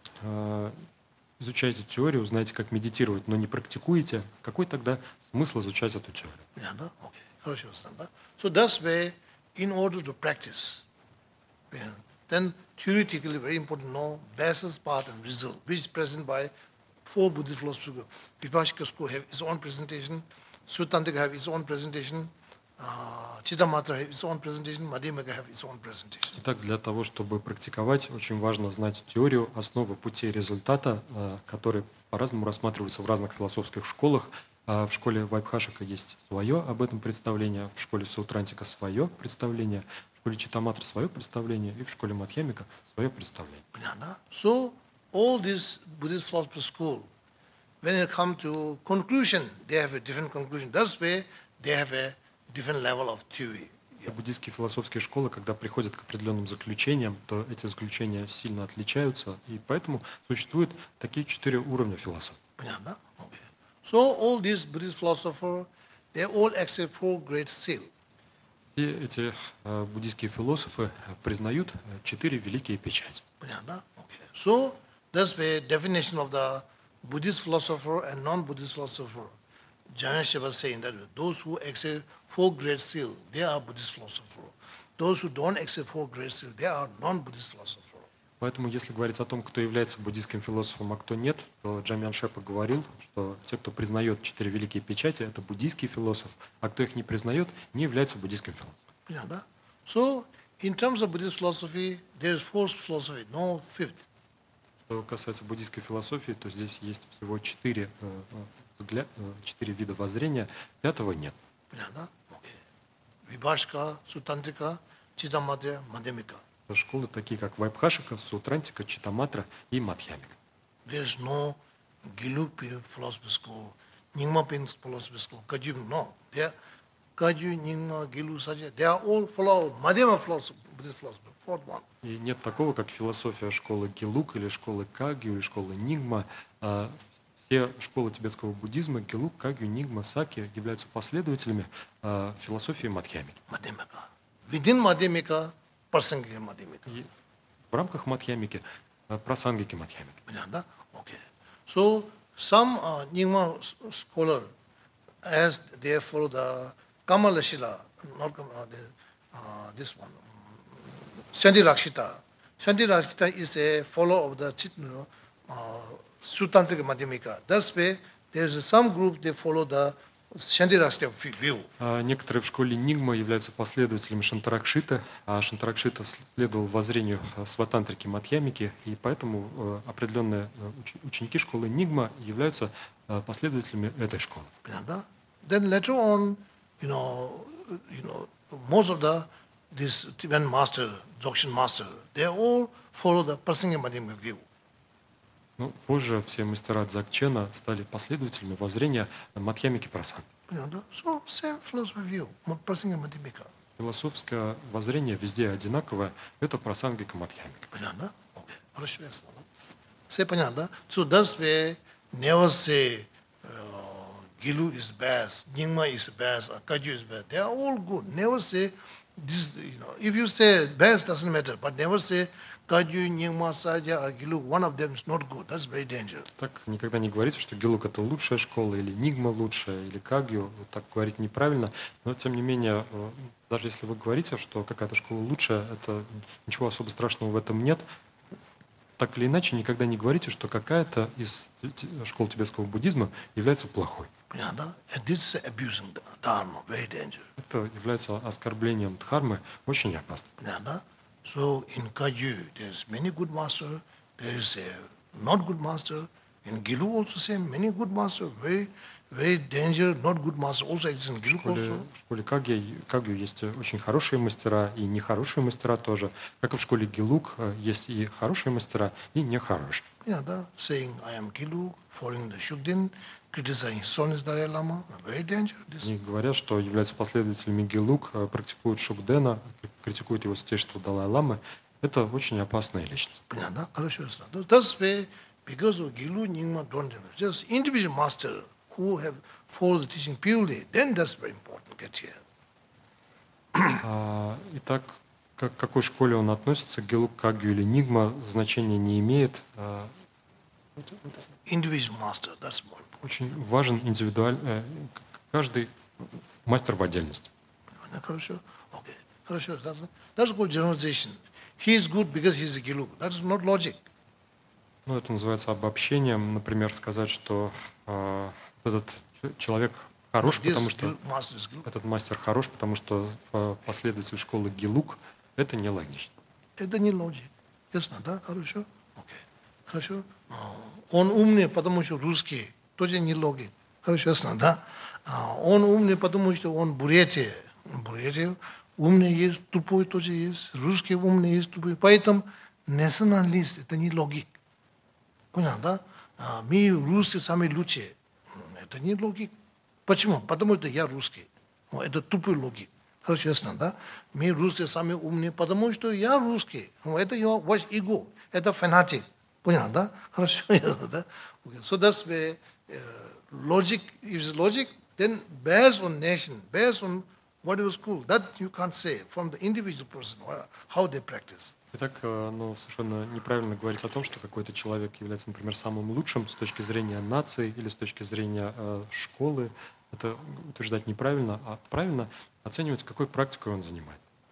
а, изучаете теорию, знаете, как медитировать, но не практикуете, какой тогда смысл изучать эту теорию? Yeah, okay. хорошо, да? So that's why, in order to practice, yeah, then theoretically very important to know basis, path, and result, which is present by four Buddhist philosophers. Vipashika school have its own presentation, Sutantika have its own presentation, uh, Chittamatra have its own presentation, Madhyamaka have its own presentation. Итак, для того, чтобы практиковать, очень важно знать теорию, основы пути результата, а, которые по-разному рассматриваются в разных философских школах. А В школе Вайбхашика есть свое об этом представление, в школе Саутрантика свое представление, в школе Читтаматра свое представление и в школе Мадхьямика свое представление. Jnana. So all these Buddhist philosophy school, when it come to conclusion, they have a different conclusion. That's why they have a different level of theory. Все буддийские философские школы, когда приходят к определенным заключениям, то эти заключения сильно отличаются, и поэтому существуют такие четыре уровня философии. Jnana. Okay. So all these Buddhist philosophers, they all accept four great seal. Все эти э, буддийские философы э, признают э, четыре великие печати. Jnana. Okay. So that's the definition of the Buddhist philosopher and non-Buddhist philosopher. Jnana Shiva saying that those who accept four great seal, they are Buddhist philosopher. Those who don't accept four great seal, they are non-Buddhist philosopher. Поэтому, если говорить о том, кто является буддийским философом, а кто нет, то Джамьян Шепа говорил, что те, кто признает четыре великие печати, это буддийский философ, а кто их не признает, не является буддийским философом. Yeah, да? So, in terms of Buddhist philosophy, there is fourth philosophy, no fifth. Что касается буддийской философии, то здесь есть всего четыре, э, э, взгля- э, четыре вида воззрения, пятого нет. Yeah, да? Okay. Vibhashka, Sutantrika, Chidamadhya, Madhyamika. Это школы такие, как Вайбхашика, Сутрантика, Читаматра и Мадхьямика. There is no Giluk philosophy school, Nyingma Pin philosophy school, Kaju, no. They are Kaju, Nyingma, Gilu, Sajya, they are all follow Madhyama philosophy, Buddhist philosophy, fourth one. И нет такого, как философия школы Гелук или школы Кагью или школы Нигма. А Все школы тибетского буддизма, Гелук, Кагью, Нигма, Сакья, являются последователями а, философии Мадхьямики. Madhyamika. Within Madhyamika, Prasangika Madhyamika. И в рамках Мадхьямики а, прасангики Мадхьямики. Yeah, да? Okay. So, some uh, Nyingma s- scholar, as they follow the Kamalashila, not Kam- uh, the, uh, this one, Shanti Rakshita. Shanti Rakshita is a follower of the Chit- uh, Sutantrika Madhyamika. Thus way, there is some group, they follow the Shanti Rakshita view. А Некоторые в школе Нигма являются последователями Шантаракшита, а Шантаракшита следовал воззрению а, сватантрики Мадхьямики, и поэтому э, определенные э, уч- ученики школы Нигма являются э, последователями этой школы. Yeah, да? Then later on, you know, you know, most of the this Tibetan master, Dzogchen master, they all follow the Prasangika Madhyamika view. Ну, позже все мастера Дзогчена стали последователями воззрения Мадхьямики Прасанги. You know, да? So same philosophy view, Prasangika Madhyamika. Философское воззрение везде одинаковое – это Прасангика Мадхьямика. Понятно? Окей. Хорошо, ясно. Да? Все понятно? So thus way, never say uh, Gilu is best, Nyingma is best, or Kaju is best. They are all good. Never say this, you know, if you say best doesn't matter, but never say Kaju, Nyingma, Saja, or Gilu, one of them is not good. That's very dangerous. Так никогда не говорите, что Гелук – это лучшая школа, или Нигма лучшая, или Кагью. Вот так говорить неправильно. Но, тем не менее, э, даже если вы говорите, что какая-то школа лучшая, это ничего особо страшного в этом нет. Так или иначе, никогда не говорите, что какая-то из ти- ти- школ тибетского буддизма является плохой. Понятно? And this is abusing the Dharma, very dangerous. Это является оскорблением дхармы, очень опасно. Понятно? So in Kaju, there's many good master, there is a not good master. In Gilu also same, many good master, very, very danger, not good master also exists in В Gilu школе, also. в школе Кагью, Кагью есть очень хорошие мастера и нехорошие мастера тоже. Как и в школе Гелук э, есть и хорошие мастера, и нехорошие. Yeah, the saying I am Gilu, following the Shukdin, criticizing son is Dalai Lama, very dangerous. This. Они говорят, что являются последователями Гелук, э, практикуют Шукдена, критикуют его святейшество Далай-ламы. Это очень опасная личность. Yeah, the хорошо. That's why, because of Gilu, Nyingma don't have, just individual master who have followed the teaching purely, then that's very important, get here. А, Итак, как, к какой школе он относится, Гелук, Кагью или Нигма, значения не имеет. А, Individual master, that's more important. Очень важен индивидуальный, каждый мастер в отдельности. Yeah, хорошо? Okay. Хорошо. That's, that's called generalization. He is good because he is a Gilu. That is not logic. Ну, это называется обобщением. Например, сказать, что а, этот ч- человек хорош, This потому что Gilu, master is Gilu. этот мастер хорош, потому что а, последователь школы Гелук, это нелогично. Это не logic. Ясно, да? Хорошо? Окей. Хорошо? А, Он умный, потому что русский. Тоже не логик. Хорошо, ясно, да? А, Он умный, потому что он бурятия. Бурятия. Умный есть, тупой тоже есть. Русский умный есть, тупой. Поэтому националист – это не логик. Понятно, да? А, Мы русские самые лучшие. М, Это не логик. Почему? Потому что я русский. Ну, Это тупой логик. Хорошо, ясно, да? Мы русские самые умные, потому что я русский. Ну, Это его ваш эго. Это фанатик. Понятно, да? Хорошо, ясно, да? Okay. So that's why uh, logic, if it's logic, then based on nation, based on what it was cool, that you can't say from the individual person, uh, how they practice. Итак, э, ну, совершенно неправильно говорить о том, что какой-то человек является, например, самым лучшим с точки зрения нации или с точки зрения э, школы. Это утверждать неправильно, а правильно оценивать, какой практикой он занимается.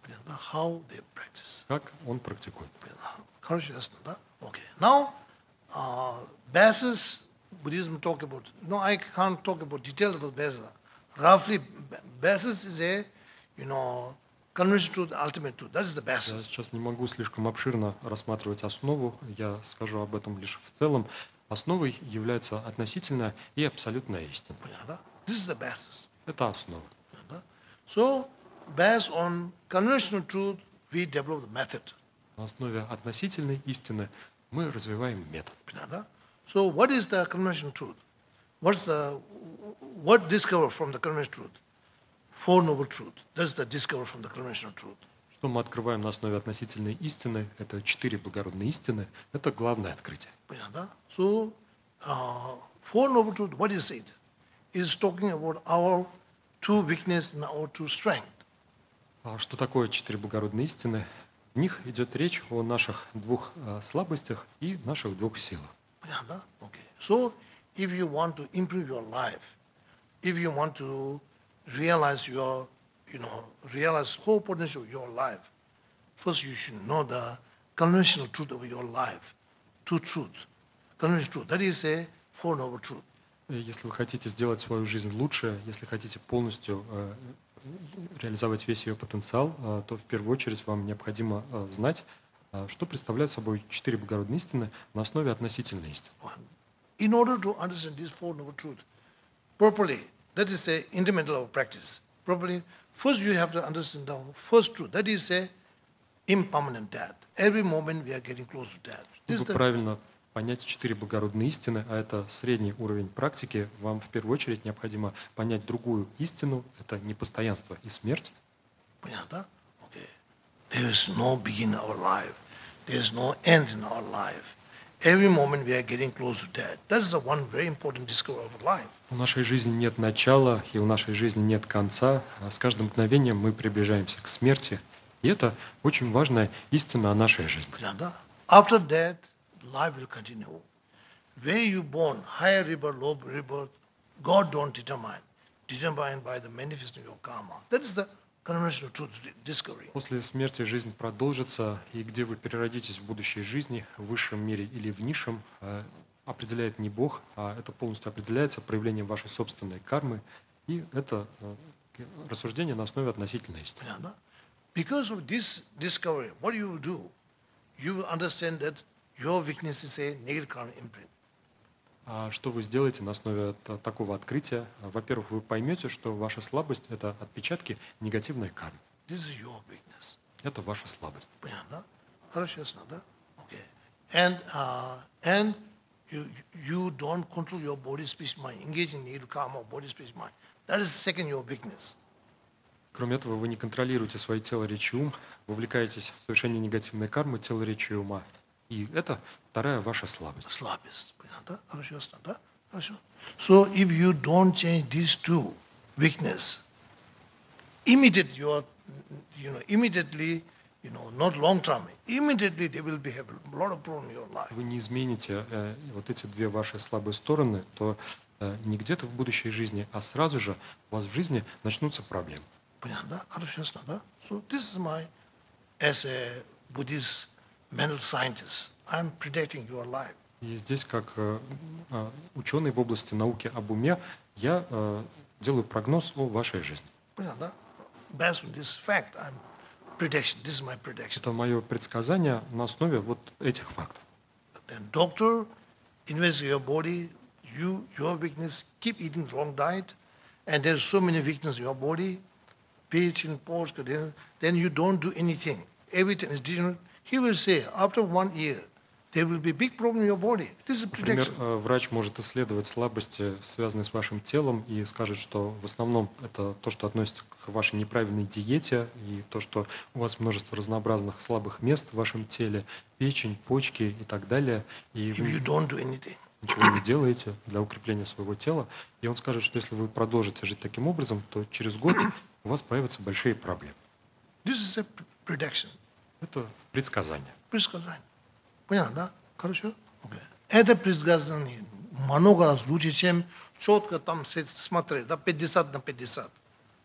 Понятно, да? How they practice. как он практикует. Понятно. Хорошо, ясно, да? Okay. Now, uh, basis, Buddhism talk about, no, I can't talk about details about basis. Roughly, basis is a, you know, conventional truth, ultimate truth. That is the Я basis. сейчас не могу слишком обширно рассматривать основу, я скажу об этом лишь в целом. Основой является относительная и абсолютная истина. Понятно, да? This is the basis. Это основа. Понятно, да? So, based on conventional truth, we develop the method. На основе относительной истины мы развиваем метод. Понятно, да? So, what is the conventional truth? What's the, what discover from the conventional truth? Four noble truth. That's the discover from the conventional truth. Что мы открываем на основе относительной истины, это четыре благородные истины, это главное открытие. Понятно, да? So, uh, four noble truth, what is it? It's talking about our true weakness and our true strength. А что такое четыре благородные истины? В них идет речь о наших двух э, слабостях и наших двух силах. Понятно, да? Okay. So, if you want to improve your life, if you want to realize your, you know, realize whole potential of your life, first you should know the conventional truth of your life, true truth, conventional truth. That is a four noble truth. И Если вы хотите сделать свою жизнь лучше, если хотите полностью э, реализовать весь ее потенциал, э, то в первую очередь вам необходимо э, знать, э, что представляют собой четыре благородные истины на основе относительной истины. In order to understand these four noble truths properly, that is a fundamental of practice. Properly, first you have to understand the first truth. That is a impermanent death. Every moment we are getting close to death. This is Чтобы the, правильно понять четыре благородные истины, а это средний уровень практики, вам в первую очередь необходимо понять другую истину, это непостоянство и смерть. Понятно, да? Okay. There is no beginning of our life. There is no end in our life. Every moment we are getting close to death. That is the one very important discovery of life. У нашей жизни нет начала, и у нашей жизни нет конца. А с каждым мгновением мы приближаемся к смерти. И это очень важная истина о нашей жизни. Понятно, да? After death, life will continue. Where you born, higher river, low river, God don't determine. Determined by the manifestation of your karma. That is the conventional truth discovery. После смерти жизнь продолжится, и где вы переродитесь в будущей жизни, в высшем мире или в низшем, э, определяет не Бог, а это полностью определяется проявлением вашей собственной кармы, и это э, рассуждение на основе относительной истины. Понятно, да? Because of this discovery, what you will do, you will understand that your weakness is a negative karma imprint. А что вы сделаете на основе та- такого открытия? Во-первых, вы поймете, что ваша слабость — это отпечатки негативной кармы. This is your weakness. Это ваша слабость. Понятно, да? Хорошо, ясно, да? Okay. And, uh, and you, you don't control your body, speech, mind. Engage in negative karma, body, speech, mind. That is second your weakness. Кроме этого, вы не контролируете свое тело, речь и ум, вовлекаетесь в совершение негативной кармы тела, речи и ума. И это вторая ваша слабость. Slabest. Понятно, да? Хорошо, ясно, да? Хорошо. So if you don't change these two weakness, immediately you are, you know, immediately, you know, not long term, immediately they will be have a lot of problem in your life. Вы не измените э, вот эти две ваши слабые стороны, то э, не где-то в будущей жизни, а сразу же у вас в жизни начнутся проблемы. Понятно, да? Хорошо, ясно, да? So this is my, as a Buddhist mental scientist, I'm predicting your life. И здесь, как э, э, ученый в области науки об уме, я э, делаю прогноз о вашей жизни. Понятно, да? Based on this fact, I'm prediction. This is my prediction. Это мое предсказание на основе вот этих фактов. Then doctor investigate your body, you your weakness, keep eating the wrong diet, and there's so many weaknesses in your body, pitch and pause, then then you don't do anything. Everything is degenerate. He will say after one year, there will be big problem in your body. This is Например, prediction. э, врач может исследовать слабости, связанные с вашим телом, и скажет, что в основном это то, что относится к вашей неправильной диете, и то, что у вас множество разнообразных слабых мест в вашем теле, печень, почки и так далее, и If you вы don't do anything. ничего не делаете для укрепления своего тела. И он скажет, что если вы продолжите жить таким образом, то через год у вас появятся большие проблемы. This is a prediction. Это предсказание. Предсказание. Понятно, да? Хорошо? Okay. Это предсказание много раз лучше, чем четко там смотреть, да, пятьдесят на пятьдесят.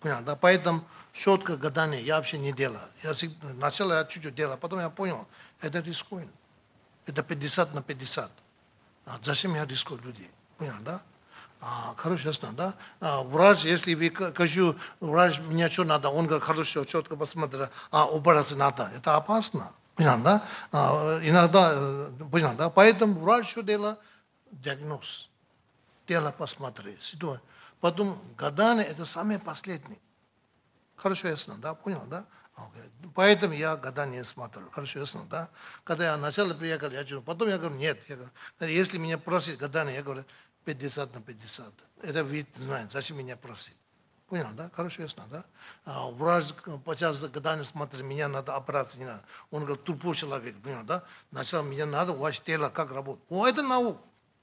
Понял, да? Поэтому четко гадание я вообще не делаю. Я всегда, сначала я чуть-чуть делал, потом я понял, это рискуем. Это пятьдесят на пятьдесят. А зачем я рискую людей? Понял, да? А, хорошо, ясно, да? А, врач, если вы кажу, врач, мне что надо, он говорит, хорошо, четко посмотри, а убраться надо. Это опасно. Понял, да? А, иногда, э, понял, да? Поэтому врач что делает? Диагноз. Тело посмотри. Ситуация. Потом гадание это самое последнее. Хорошо, ясно, да? Понял, да? Okay. Поэтому я гадание смотрю. Хорошо, ясно, да? Когда я сначала приехал, я говорю, потом я говорю, нет. Я говорю, если меня просит гадание, я говорю, пятьдесят на пятьдесят. Это вид знает, зачем меня просить. Понял, да? Хорошо, ясно, да? А врач, сейчас гадание смотрит, меня надо операция, не надо. Он говорит, тупой человек, понял, да? Сначала меня надо, ваше тело как работает. О, это наука.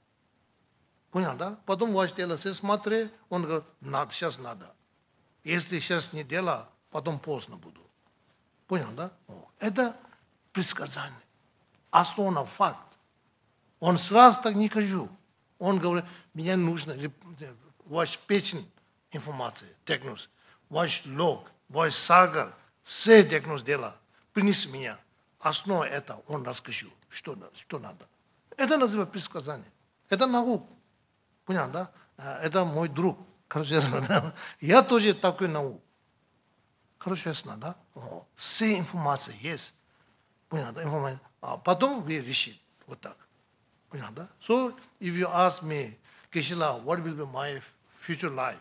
Понял, да? Потом ваше тело все смотрит, он говорит, надо, сейчас надо. Если сейчас не делаю, потом поздно буду. Понял, да? О, это предсказание. Основной факт. Он сразу так не кажу. Он говорит, мне нужно ваш печень информации, диагноз, ваш лог, ваш сахар, все диагноз дела. Принеси меня. Основа это он расскажу, что, что надо. Это называется предсказание. Это наука. Понял, да? Это мой друг. Короче, ясно, да? Я тоже такой наук. Короче, ясно, да? О, все информация есть. Понял, да? Информация. А потом вы решите. Вот так. Понял, да? So, if you ask me, Kishila, what will be my future life?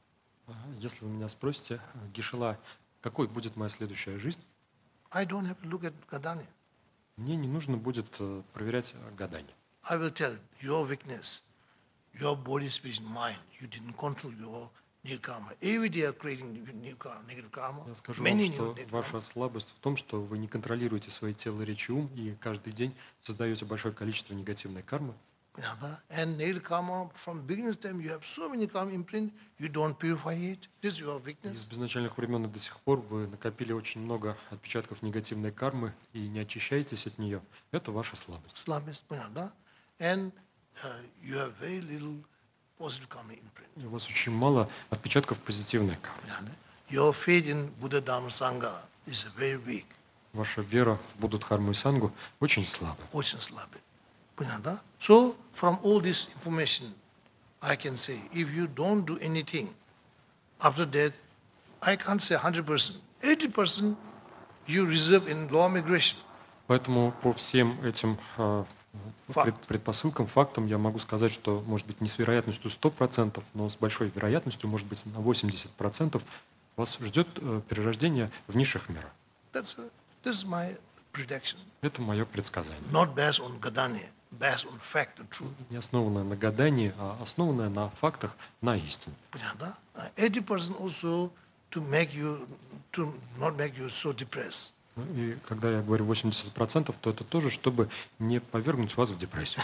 Если вы меня спросите, Гишела, какой будет моя следующая жизнь, I don't have to look at гадание. мне не нужно будет э, проверять гадание. I will tell your weakness, your body, speech, mind. You didn't control your negative karma. Every day you are creating new karma, negative karma. Я скажу Many вам, new что negative ваша karma. слабость в том, что вы не контролируете свои тело, речь и ум, и каждый день создаете большое количество негативной кармы. Yeah, and negative karma, from beginning time, you have so many karma imprint, you don't purify it. This is your И weakness. с безначальных времен и до сих пор вы накопили очень много отпечатков негативной кармы и не очищаетесь от нее. Это ваша слабость. Slabest, yeah, and uh, you have very little positive karma imprint. И у вас очень мало отпечатков позитивной кармы. Yeah, your faith in Buddha Dharma Sangha is very weak. Ваша вера в Буддхарму и Сангу очень слабая. Очень слабая. Понятно? So, from all this information, I can say, if you don't do anything, after that, I can't say one hundred percent. eighty percent you reserve in law migration. Поэтому по всем этим э, Факт. пред- предпосылкам, фактам я могу сказать, что, может быть, не с вероятностью сто процентов, но с большой вероятностью, может быть, на восемьдесят процентов вас ждет э, перерождение в низших мирах. That's uh, this is my prediction. Это мое предсказание. Not based on Gadani, based on fact and truth. Не основанное на гадании, а основанное на фактах, на истине. Понятно? Uh, eighty percent also to make you, to not make you so depressed. Ну, и когда я говорю восемьдесят процентов, то это тоже, чтобы не повергнуть вас в депрессию.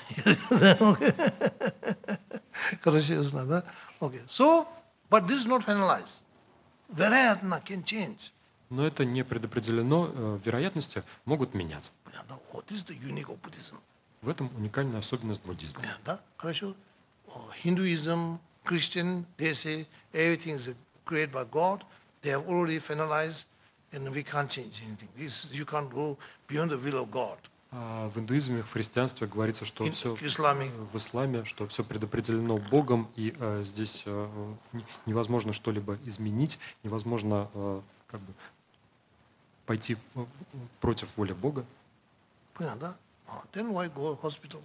Короче, ясно, да? Okay. So, but this is not finalized. Вероятно, can change. Но это не предопределено, э, вероятности могут меняться. Понятно? Oh, this is the unique of Buddhism. В этом уникальная особенность буддизма. Понятно? Хорошо? Oh, Hinduism, Christian, they say everything is created by God. They have already finalized, and we can't change anything. This, you can't go beyond the will of God. А в индуизме, в христианстве говорится, что In все Islamic, в исламе, что все предопределено Богом, и э, здесь э, не- невозможно что-либо изменить, невозможно э, как бы пойти э, против воли Бога. понятно? Oh, then why go hospital?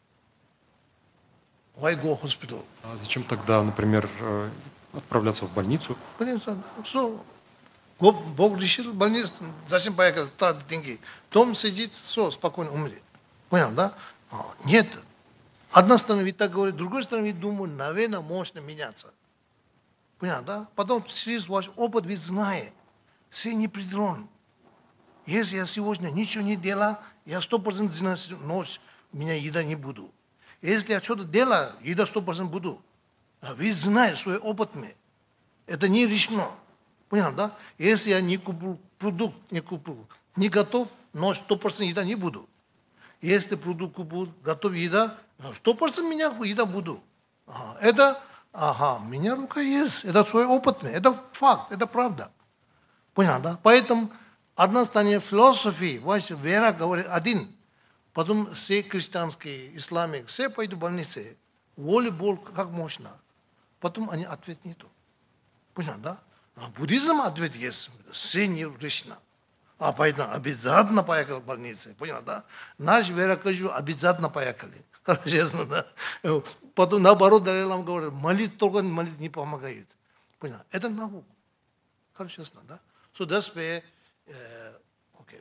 Why go hospital? А зачем тогда, например, э, отправляться в больницу? Понятно? So, го- Бог решил больницу, зачем поехал, тратить деньги. Дом сидит, все, спокойно умри. Понял, да? А, нет. Одна сторона ведь так говорит, другой стороны ведь думаю, наверное, можно меняться. Понял, да? Потом через ваш опыт ведь знает, все неопределен. Если я сегодня ничего не делаю, я сто процентов знаю, ночь меня еда не буду. Если я что-то делаю, еда сто процентов буду. А вы знаете свой опыт. Это не решено. Понял, да? Если я не куплю продукт, не куплю, не готов, но сто процентов еда не буду. Если продукт куплю, готов еда, сто процентов меня еда буду. А, это ага, у меня рука есть, это свой опыт, это факт, это правда. Понял, да? Поэтому одна сторона философии, ваша вера говорит один, потом все христианские, исламик, все пойдут в больницы, волейбол как можно, потом они ответ нету. Понял, да? А буддизм ответ есть, все не решено. А поэтому обязательно поехали в больницу, понял, да? Наш вера кажу, обязательно поехали. Честно, да? Потом наоборот, Далай-лама говорит, молить только молить не помогает. Понял? Это наука. Хорошо, честно, да? So that's where, uh, okay.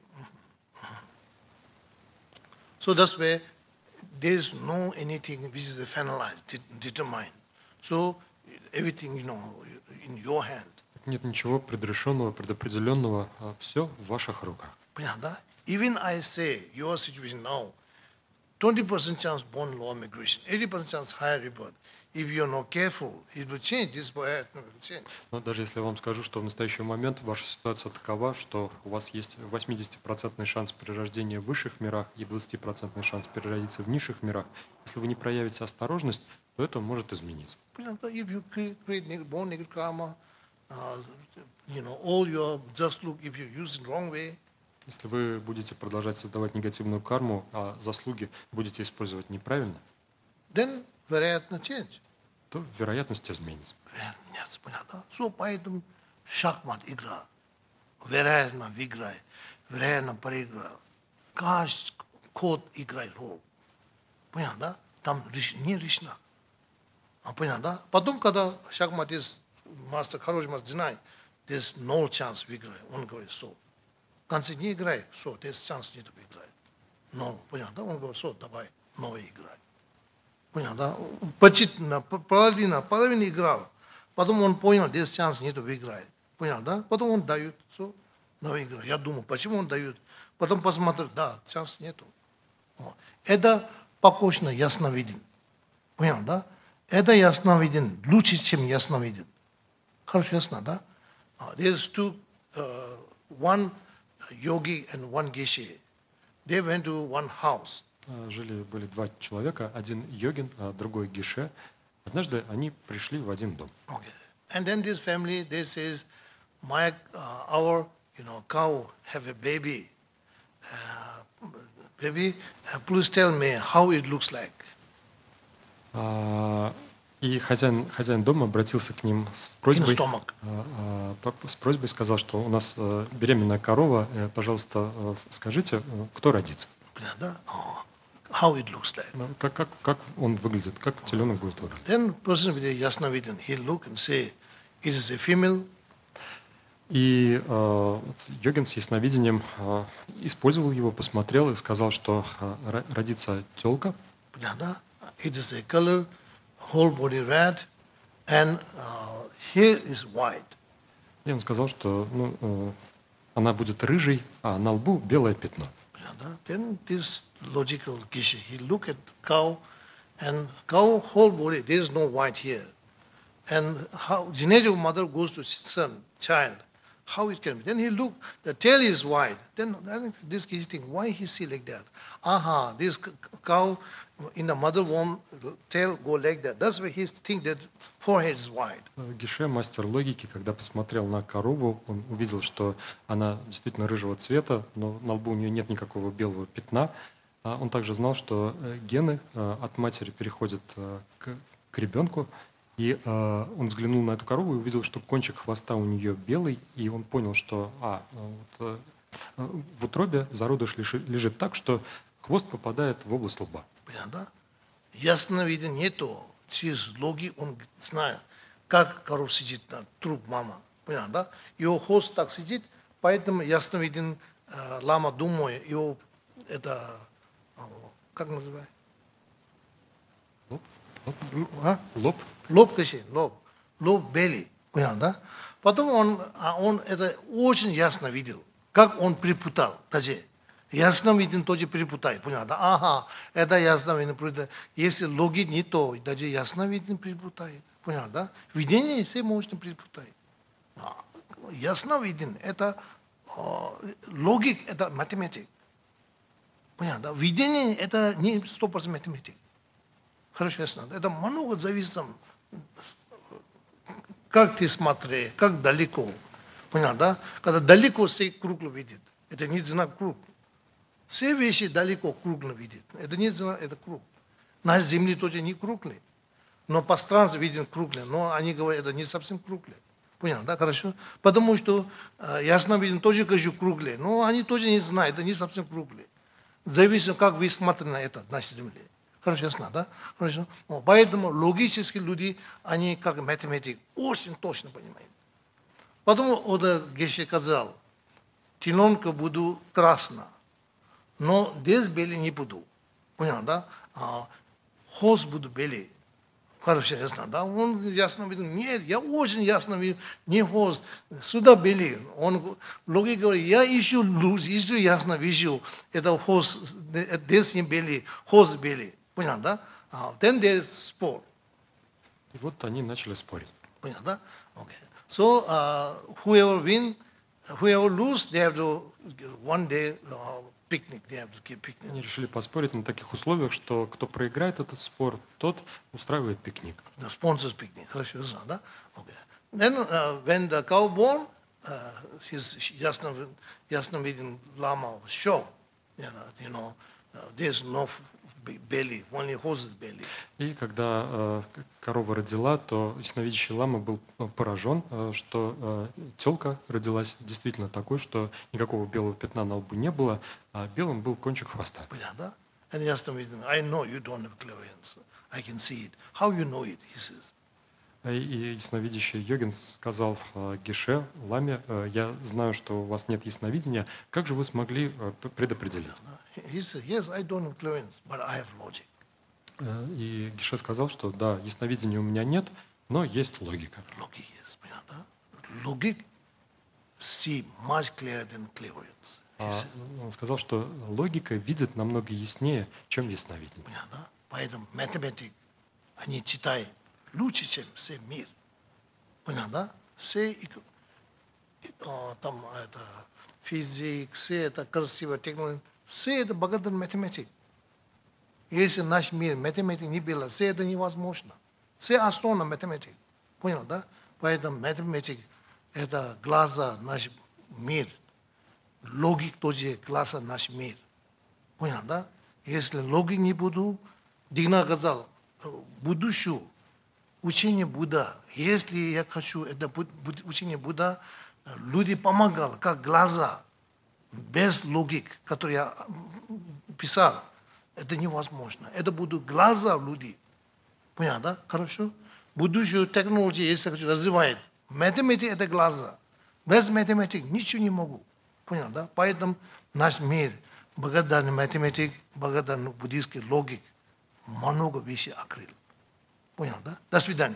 So that's where there is no anything which is finalized, de- determined. So everything, you know, in your hand. Нет ничего предрешенного, предопределенного, а все в ваших руках. Понял, да? Even I say your situation now, twenty percent chance born law migration, eighty percent chance higher rebirth. If you're not careful, it will change. This will change. Но даже если я вам скажу, что в настоящий момент ваша ситуация такова, что у вас есть восьмидесятипроцентный шанс перерождения в высших мирах и двадцатипроцентный шанс переродиться в низших мирах, если вы не проявите осторожность, то это может измениться. Понял, да? If you create, create neg- born negative karma, uh, you know, all your just look, if you use it wrong way, Если вы будете продолжать создавать негативную карму, а заслуги будете использовать неправильно, then вероятно change. то вероятность изменится. Нет, понятно. So, поэтому шахмат игра. Вероятно выиграй, вероятно проиграй. Каждый ход играет роль. Понятно, да? Там не решено. А понятно, да? Потом, когда шахмат есть мастер, хороший мастер знает, there's no chance выиграть. Он говорит, so. В конце не играй, so, there's chance не выиграть. Но, понятно, да? Он говорит, so, давай, новый играй. Понял, да? Почти на половина, половина играл. Потом он понял, здесь шанс нету выиграть. Понял, да? Потом он дает, все, на играть. Я думаю, почему он дает? Потом посмотрел, да, шанс нету. О. Это похоже на ясновиден. Понял, да? Это ясновиден, лучше, чем ясновиден. Хорошо, ясно, да? Uh, there's two, uh, one yogi and one geshe. They went to one house. А, Жили, были два человека, один йогин, а другой гише. Однажды они пришли в один дом. Okay. And then this family, they says, my, uh, our, you know, cow have a baby. Uh, baby, uh, please tell me how it looks like. А, И хозяин, хозяин дома обратился к ним с In просьбой, stomach. а, а, по- с просьбой сказал, что у нас э, беременная корова, э, пожалуйста, э, скажите, э, кто родится? Да? Oh, how it looks like. Ну, Как, как, как он выглядит, как теленок будет выглядеть. Then person with a yasnavidin, he look and say, it is a female. И э, вот йогин с ясновидением э, использовал его, посмотрел и сказал, что э, ро- родится телка, Да? It is a color, whole body red, and uh, hair is white. и он сказал, что ну, э, она будет рыжей, а на лбу белое пятно. Да? Then this logical gishi, he look at cow, and cow whole body, there is no white hair. And how genetic mother goes to son, child, how it can be. Then he look, the tail is white. Then I think this gishi think, why he see like that? Aha, this c- cow in the mother womb, tail go like that. That's why he think that forehead is white. Э, Гише, мастер логики, когда посмотрел на корову, он увидел, что она действительно рыжего цвета, но на лбу у нее нет никакого белого пятна. А он также знал, что э, гены э, от матери переходят э, к, к ребенку. И э, он взглянул на эту корову и увидел, что кончик хвоста у нее белый, и он понял, что а, э, вот, э, в утробе зародыш лежи- лежит так, что хвост попадает в область лба. Понятно? Ясно виден нету. Через логи он знает, как коров сидит на труп мама. Понятно, да? Его хвост так сидит, поэтому ясно виден э, лама думает, его это, э, как называется? Лоб, лоб, Л- а? лоб. Лоб, каши, лоб. Лоб белый. Понятно, да? Потом он, а он это очень ясно видел, как он перепутал даже. Ясно виден тоже перепутает. Понятно, да? Ага, это ясно виден перепутает. Если логи не то, даже ясно виден перепутает. Понятно, да? Видение все можно перепутать. А, ясно виден, это а, логик, это математик. Понятно, да? Видение это не сто процентов математик. Хорошо, ясно. Это много зависит как ты смотри, как далеко. Понял, да? Когда далеко все кругло видит, это не знак круг. Все вещи далеко кругло видит. Это не знак, это круг. На Земле тоже не круглый. Но пространство виден круглое. Но они говорят, это не совсем круглое. Понял, да? Хорошо? Потому что э, ясно виден тоже кажется круглый. Но они тоже не знают, это не совсем круглый. Зависит, как вы смотрите на это, на Земле. Хорошо, ясно, да? Хорошо? Ну, поэтому логические люди, они как математики, очень точно понимают. Потому вот Геше сказал, тенонка буду красно, но здесь белый не буду. Понял, да? А, хоз буду белый. Хорошо, ясно, да? Он ясно видел, нет, я очень ясно видел, не хоз, сюда белый. Он логика говорит, я ищу луз, ищу ясно вижу, это хоз, здесь не белый, хоз белый. Понял, да? Uh, then there's sport. И вот они начали спорить. Понял, да? Okay. So uh, whoever win, whoever lose, they have to one day uh, picnic. They have to keep picnic. Они решили поспорить на таких условиях, что кто проиграет этот спор, тот устраивает пикник. The sponsors picnic. Хорошо, да? Okay. Then uh, when the cow born, uh, his ясно ясно виден lama show. You know, you know uh, there's no belly, only horse's belly. И когда э, корова родила, то ясновидящий лама был поражен, э, что э, телка родилась действительно такой, что никакого белого пятна на лбу не было, а белым был кончик хвоста. Да? And ясновиден, I know you don't have clairvoyance. I can see it. How you know it? He says. И ясновидящий йогин сказал э, Геше, ламе, э, я знаю, что у вас нет ясновидения, как же вы смогли э, предопределить? He said, yes, I don't have clairvoyance, but I have logic. Э, И Геше сказал, что да, ясновидения у меня нет, но есть логика. Logic, yes, понятно? Logic see much clearer than clairvoyance. А он сказал, что логика видит намного яснее, чем ясновидение. Понятно? Поэтому математик, они читают лучше, чем все мир. Понятно? Все там это физик, все это красивая технология, все это благодаря математике. Если наш мир математик не было, все это невозможно. Все основано математик. Понял, да? Поэтому математик это глаза наш мир. Логик тоже глаза наш мир. Понял, да? Если логик не буду, Дигна сказал, будущее учение Будда. Если я хочу это учение Будда, люди помогали, как глаза, без логик, который я писал. Это невозможно. Это будут глаза людей. Понятно, да? Хорошо? Будущую технологию, если хочу, развивает. Математика – это глаза. Без математики ничего не могу. Понятно, да? Поэтому наш мир, благодаря математике, благодаря буддийской логике, много вещей открыл. Понял, да? До свидания.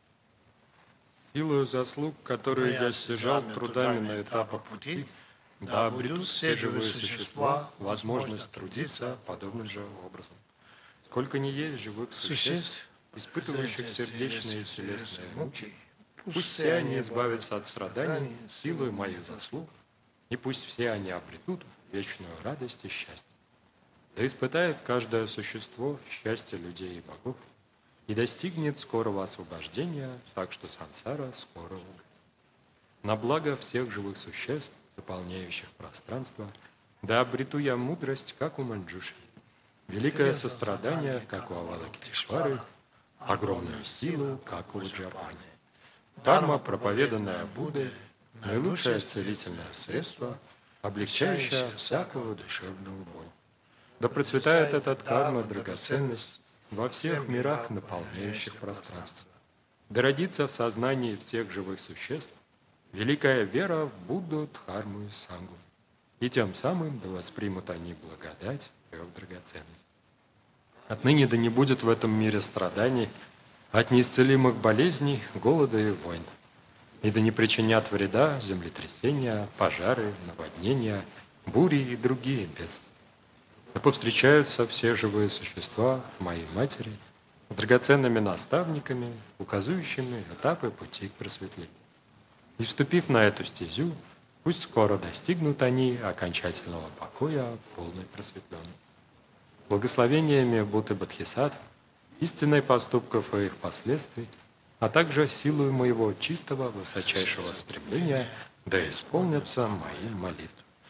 Силою заслуг, которые я стяжал трудами на этапах пути, да обретут все живые существа возможность трудиться подобным же образом. Сколько ни есть живых существ, испытывающих сердечные и телесные муки, пусть все они избавятся от страданий силой моих заслуг, и пусть все они обретут вечную радость и счастье. Да испытает каждое существо счастье людей и богов, и достигнет скорого освобождения, так что сансара скоро угаснет. На благо всех живых существ, заполняющих пространство, да обрету я мудрость, как у Манджуши, великое сострадание, как у Авалокитешвары, огромную силу, как у Ваджрапани. Дхарма, проповеданная Буддой, наилучшее целительное средство, облегчающее всякую душевную боль. Да процветает эта дхарма драгоценность во всех мирах, наполняющих пространство. Да родится в сознании всех живых существ великая вера в Будду, Дхарму и Сангу. И тем самым да воспримут они благодать трех драгоценностей. Отныне да не будет в этом мире страданий, от неисцелимых болезней, голода и войн. И да не причинят вреда землетрясения, пожары, наводнения, бури и другие бедствия. Да повстречаются все живые существа моей матери с драгоценными наставниками, указывающими этапы пути к просветлению. И вступив на эту стезю, пусть скоро достигнут они окончательного покоя, полной просветленности. Благословениями Будды Бодхисаттв, истинной поступков и их последствий, а также силою моего чистого высочайшего стремления да исполнятся мои молитвы.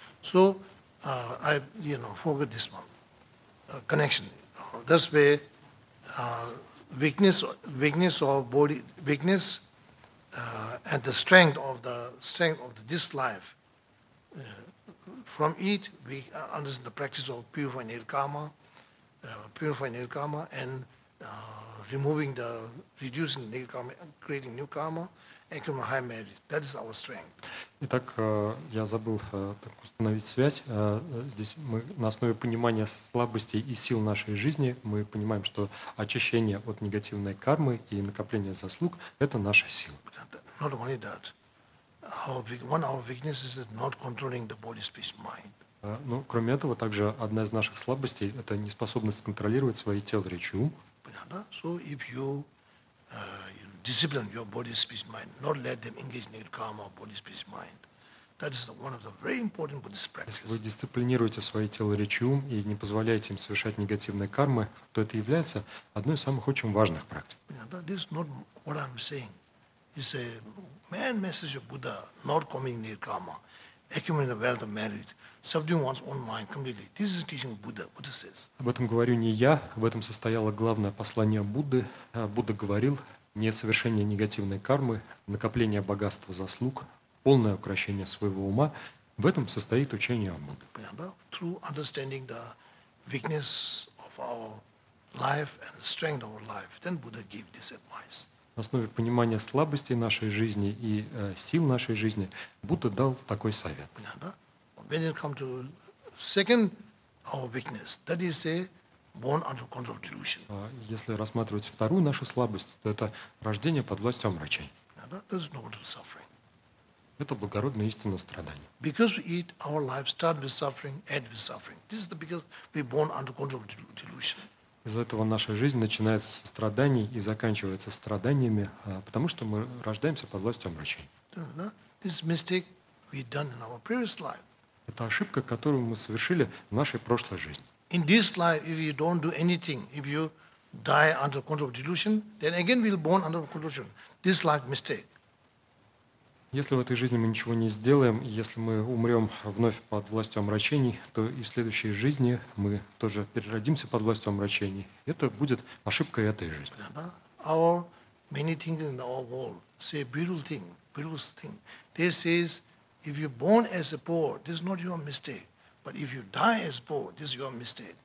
So uh, I, you know, forget this one uh, connection. Uh, That's where uh, weakness, weakness of body, weakness, uh, and the strength of the strength of this life. Uh, from it, we uh, understand the practice of purifying nirkama, uh, purifying nirkama, and uh, removing the, reducing nirkama, creating new karma, and become a high merit. That is our strength. Итак, э, я забыл э, так установить связь. Э, э, Здесь мы на основе понимания слабостей и сил нашей жизни мы понимаем, что очищение от негативной кармы и накопление заслуг – это наша сила. Not only that, our, weak- one of our weaknesses is not controlling the body, speech, mind. Э, Ну, кроме этого, также одна из наших слабостей – это неспособность контролировать свои тело, речь и ум. Понятно? So if you, uh, you discipline your body, speech, mind, not let them engage in karma, body, speech, mind, that is the, one of the very important Buddhist practices. Если вы дисциплинируете свое тело, речь и ум и не позволяете им совершать негативные кармы, то это является одной из самых очень важных практик. Понятно? This is not what I'm saying. It's a man message of Buddha, not coming near karma, accumulating the wealth of merit, subduing one's own mind completely. This is teaching of Buddha. Buddha says. Об этом говорю не я, в этом состояло главное послание Будды. А Будда говорил: несовершение негативной кармы, накопление богатства заслуг, полное укрощение своего ума. В этом состоит учение о Будде. Понятно? Through understanding the weakness of our life and the strength of our life, then Buddha gave this advice. На основе понимания слабостей нашей жизни и э, сил нашей жизни Будда дал такой совет. Понятно? When it comes to second, our weakness, that is a born under control delusion. А Если рассматривать вторую нашу слабость, то это рождение под властью омрачений. Понятно? There is no good suffering. Это благородная истина страдания. Because we eat, our life start with suffering, end with suffering. This is the because we're born under control delusion. Из-за этого наша жизнь начинается со страданий и заканчивается страданиями, а, потому что мы рождаемся под властью омрачений. Понятно? This mistake we done in our previous life. Это ошибка, которую мы совершили в нашей прошлой жизни. In this life, if you don't do anything, if you die under control of delusion, then again we'll born under delusion. This life mistake. Если в этой жизни мы ничего не сделаем, и если мы умрем вновь под властью омрачений, то и в следующей жизни мы тоже переродимся под властью омрачений. Это будет ошибкой этой жизни. Понятно? Our many things in our world say beautiful thing, beautiful thing. They says, if you're born as a poor, this is not your mistake. But if you die as poor, this is your mistake.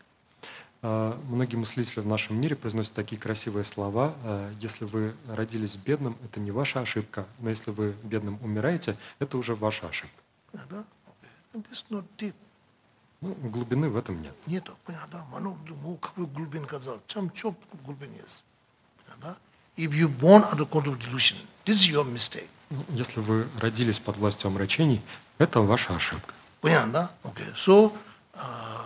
А, Многие мыслители в нашем мире произносят такие красивые слова. а, Если вы родились бедным, это не ваша ошибка, но если вы бедным умираете, это уже ваша ошибка. Понятно? Okay. This is not deep. Ну, глубины в этом нет. Нету. Понятно? Мано, ну, какой глубин казал? Чем, чем глубин есть? Понятно? If you born under control of delusion, this is your mistake. Ну, Если вы родились под властью омрачений, это ваша ошибка. Понятно? Okay. So, uh,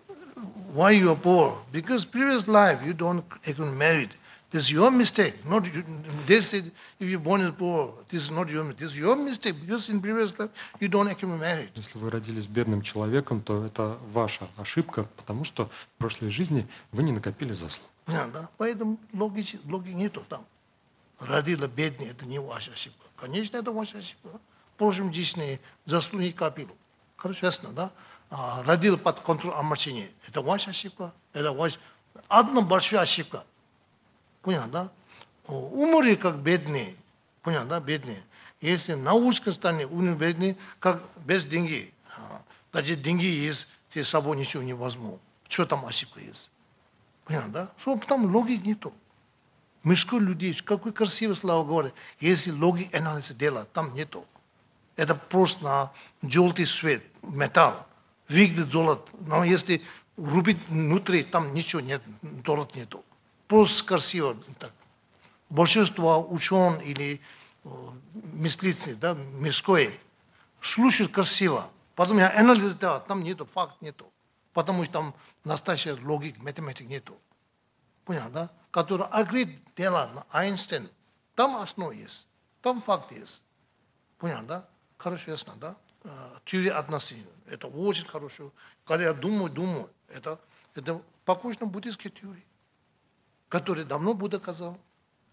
why you are poor? Because previous life you don't even married. This is your mistake. Not you, they said if you're born as poor, this is not your mistake. This is your mistake because in previous life you don't actually married. Если вы родились бедным человеком, то это ваша ошибка, потому что в прошлой жизни вы не накопили заслуг. Понятно? Поэтому логики, логики нету там. Родила бедный, это не ваша ошибка. Конечно, это ваша ошибка. В прошлом жизни заслуги копил. Хорошо, ясно, да? А, родил под контролем омрачения. Это ваша ошибка. Это ваша... Одна большая ошибка. Понятно, да? О, умерли как бедные. Понятно, да? Бедные. Если научка станет умер бедный, как без деньги. А, даже деньги есть, ты с собой ничего не возьму. Что там ошибка есть? Понятно, да? Что там логики нету. Мужской людей, какой красивый слова говорит. Если логик анализ делать, там нету. Это просто желтый свет, металл, выглядит золото. Но если рубить внутри, там ничего нет, золота нету. Просто красиво. Так. Большинство ученых или мыслителей, да, мирское, слушают красиво. Потом я анализ делаю, там нету, факт нету. Потому что там настоящая логика, математика нету. Понятно, да? Который агрит делает на Эйнштейн. Там основа есть. Там факт есть. Понятно, да? Хорошо, ясно, да? Теория отношений. Это очень хорошо. Когда я думаю, думаю, это, это похоже на буддийские теории, которые давно Будда сказал.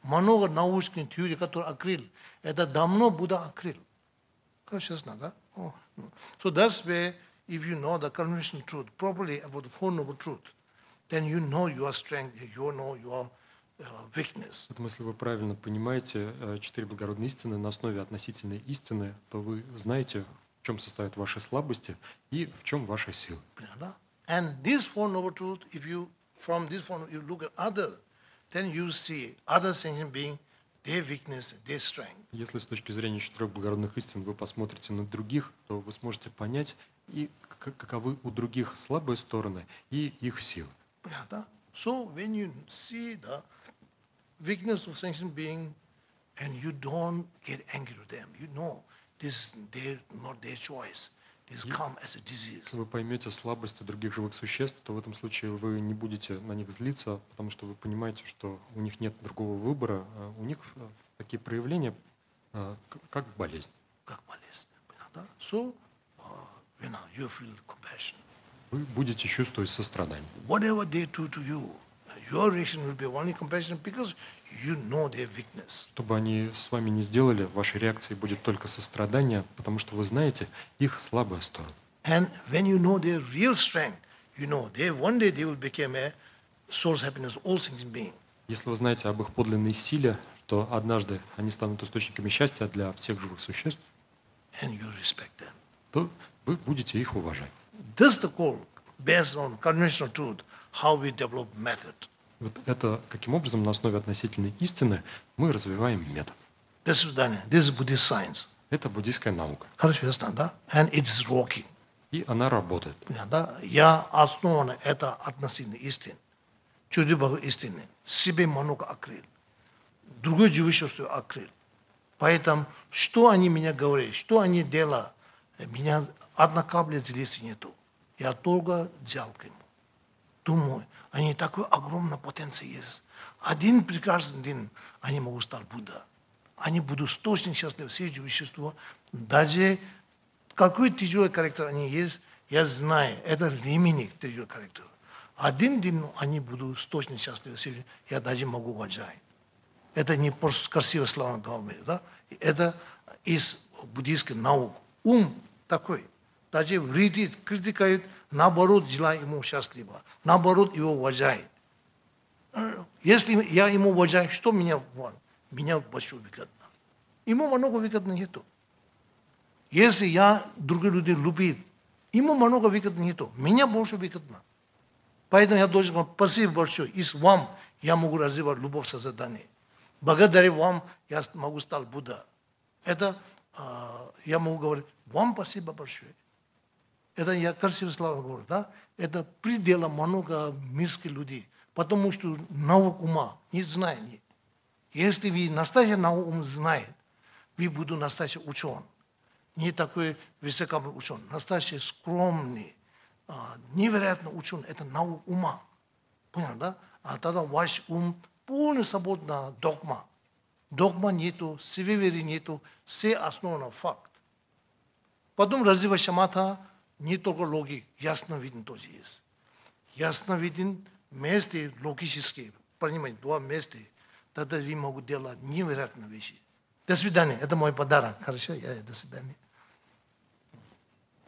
много научных теорий, которые открыл. Это давно Будда открыл. Хорошо, ясно, да? Oh. So that's why, if you know the conventional truth properly about the Four Noble Truth, then you know your strength, you know your uh, weakness. Поэтому, если вы правильно понимаете э, четыре благородные истины на основе относительной истины, то вы знаете, в чем состоят ваши слабости и в чем ваша сила. Да? And this Four Noble Truth, if you, from this Four Noble, you look at other, then you see other sentient being, their weakness, their strength. Если с точки зрения четырех благородных истин вы посмотрите на других, то вы сможете понять, и к- каковы у других слабые стороны и их силы. Да? So when you see the weakness of sentient being and you don't get angry with them, you know this is their, not their choice. This come as a disease. Если вы поймете слабости других живых существ, то в этом случае вы не будете на них злиться, потому что вы понимаете, что у них нет другого выбора, а у них э, такие проявления, э, к- как болезнь. Как болезнь. Да? So uh, you know, you feel compassion. Вы будете чувствовать сострадание. Whatever they do to you, your reaction will be only compassion because you know their weakness. Что бы они с вами не сделали, вашей реакцией будет только сострадание, потому что вы знаете их слабые стороны. And when you know their real strength, you know they one day they will become a source of happiness of all sentient beings. Если вы знаете об их подлинной силе, что однажды они станут источниками счастья для всех живых существ, And you respect them. то вы будете их уважать. This is the goal, based on conventional truth, how we develop method. Вот это каким образом на основе относительной истины мы развиваем метод. This is done. This is Buddhist science. Это буддийская наука. Хорошо, ясно, да? And it is working. И она работает. Да? Я основана это относительно истин. Чужой Бог истины. Себе много открыл. Другое живущество открыл. Поэтому, что они меня говорят, что они делают, меня одна капля злости нету. Я только жалко ему. Думаю, они такой огромный потенциал есть. Один прекрасный день они могут стать Будда. Они будут точно счастливы, все живущества. Даже какой тяжелый характер они есть, я знаю, это временный тяжелый характер. Один день они будут точно счастливы, все, я даже могу уважать. Это не просто красивые слова говорить, да? Это из буддийской науки. Ум такой. Даже вредит, критикует, наоборот, желает ему счастливо. Наоборот, его уважает. Если я ему уважаю, что меня, меня большое выгодно? Ему много выгодно нету. Если я других людей любит, ему много выгодно нету. Меня больше выгодно. Поэтому я должен говорить, спасибо большое. И с вам я могу развивать любовь созидания. Благодаря вам я могу стать Будда. Это а, я могу говорить, вам спасибо большое. Это я красивые слова говорю, да? Это предела много мирских людей, потому что наук ума не знает. Если вы настоящий наук ум знает, вы будете настоящий ученый. Не такой высокомерный ученый, настоящий скромный, а, невероятно ученый. Это наук ума. Понял, да? А тогда ваш ум полный свободна догма. Догма нету, севере нету, все основано факт. Потом развивая шамата, не только логик, ясно виден тоже есть. Ясно виден вместе логически, понимаете, два вместе, тогда вы могут делать невероятные вещи. До свидания, это мой подарок. Хорошо, я до свидания.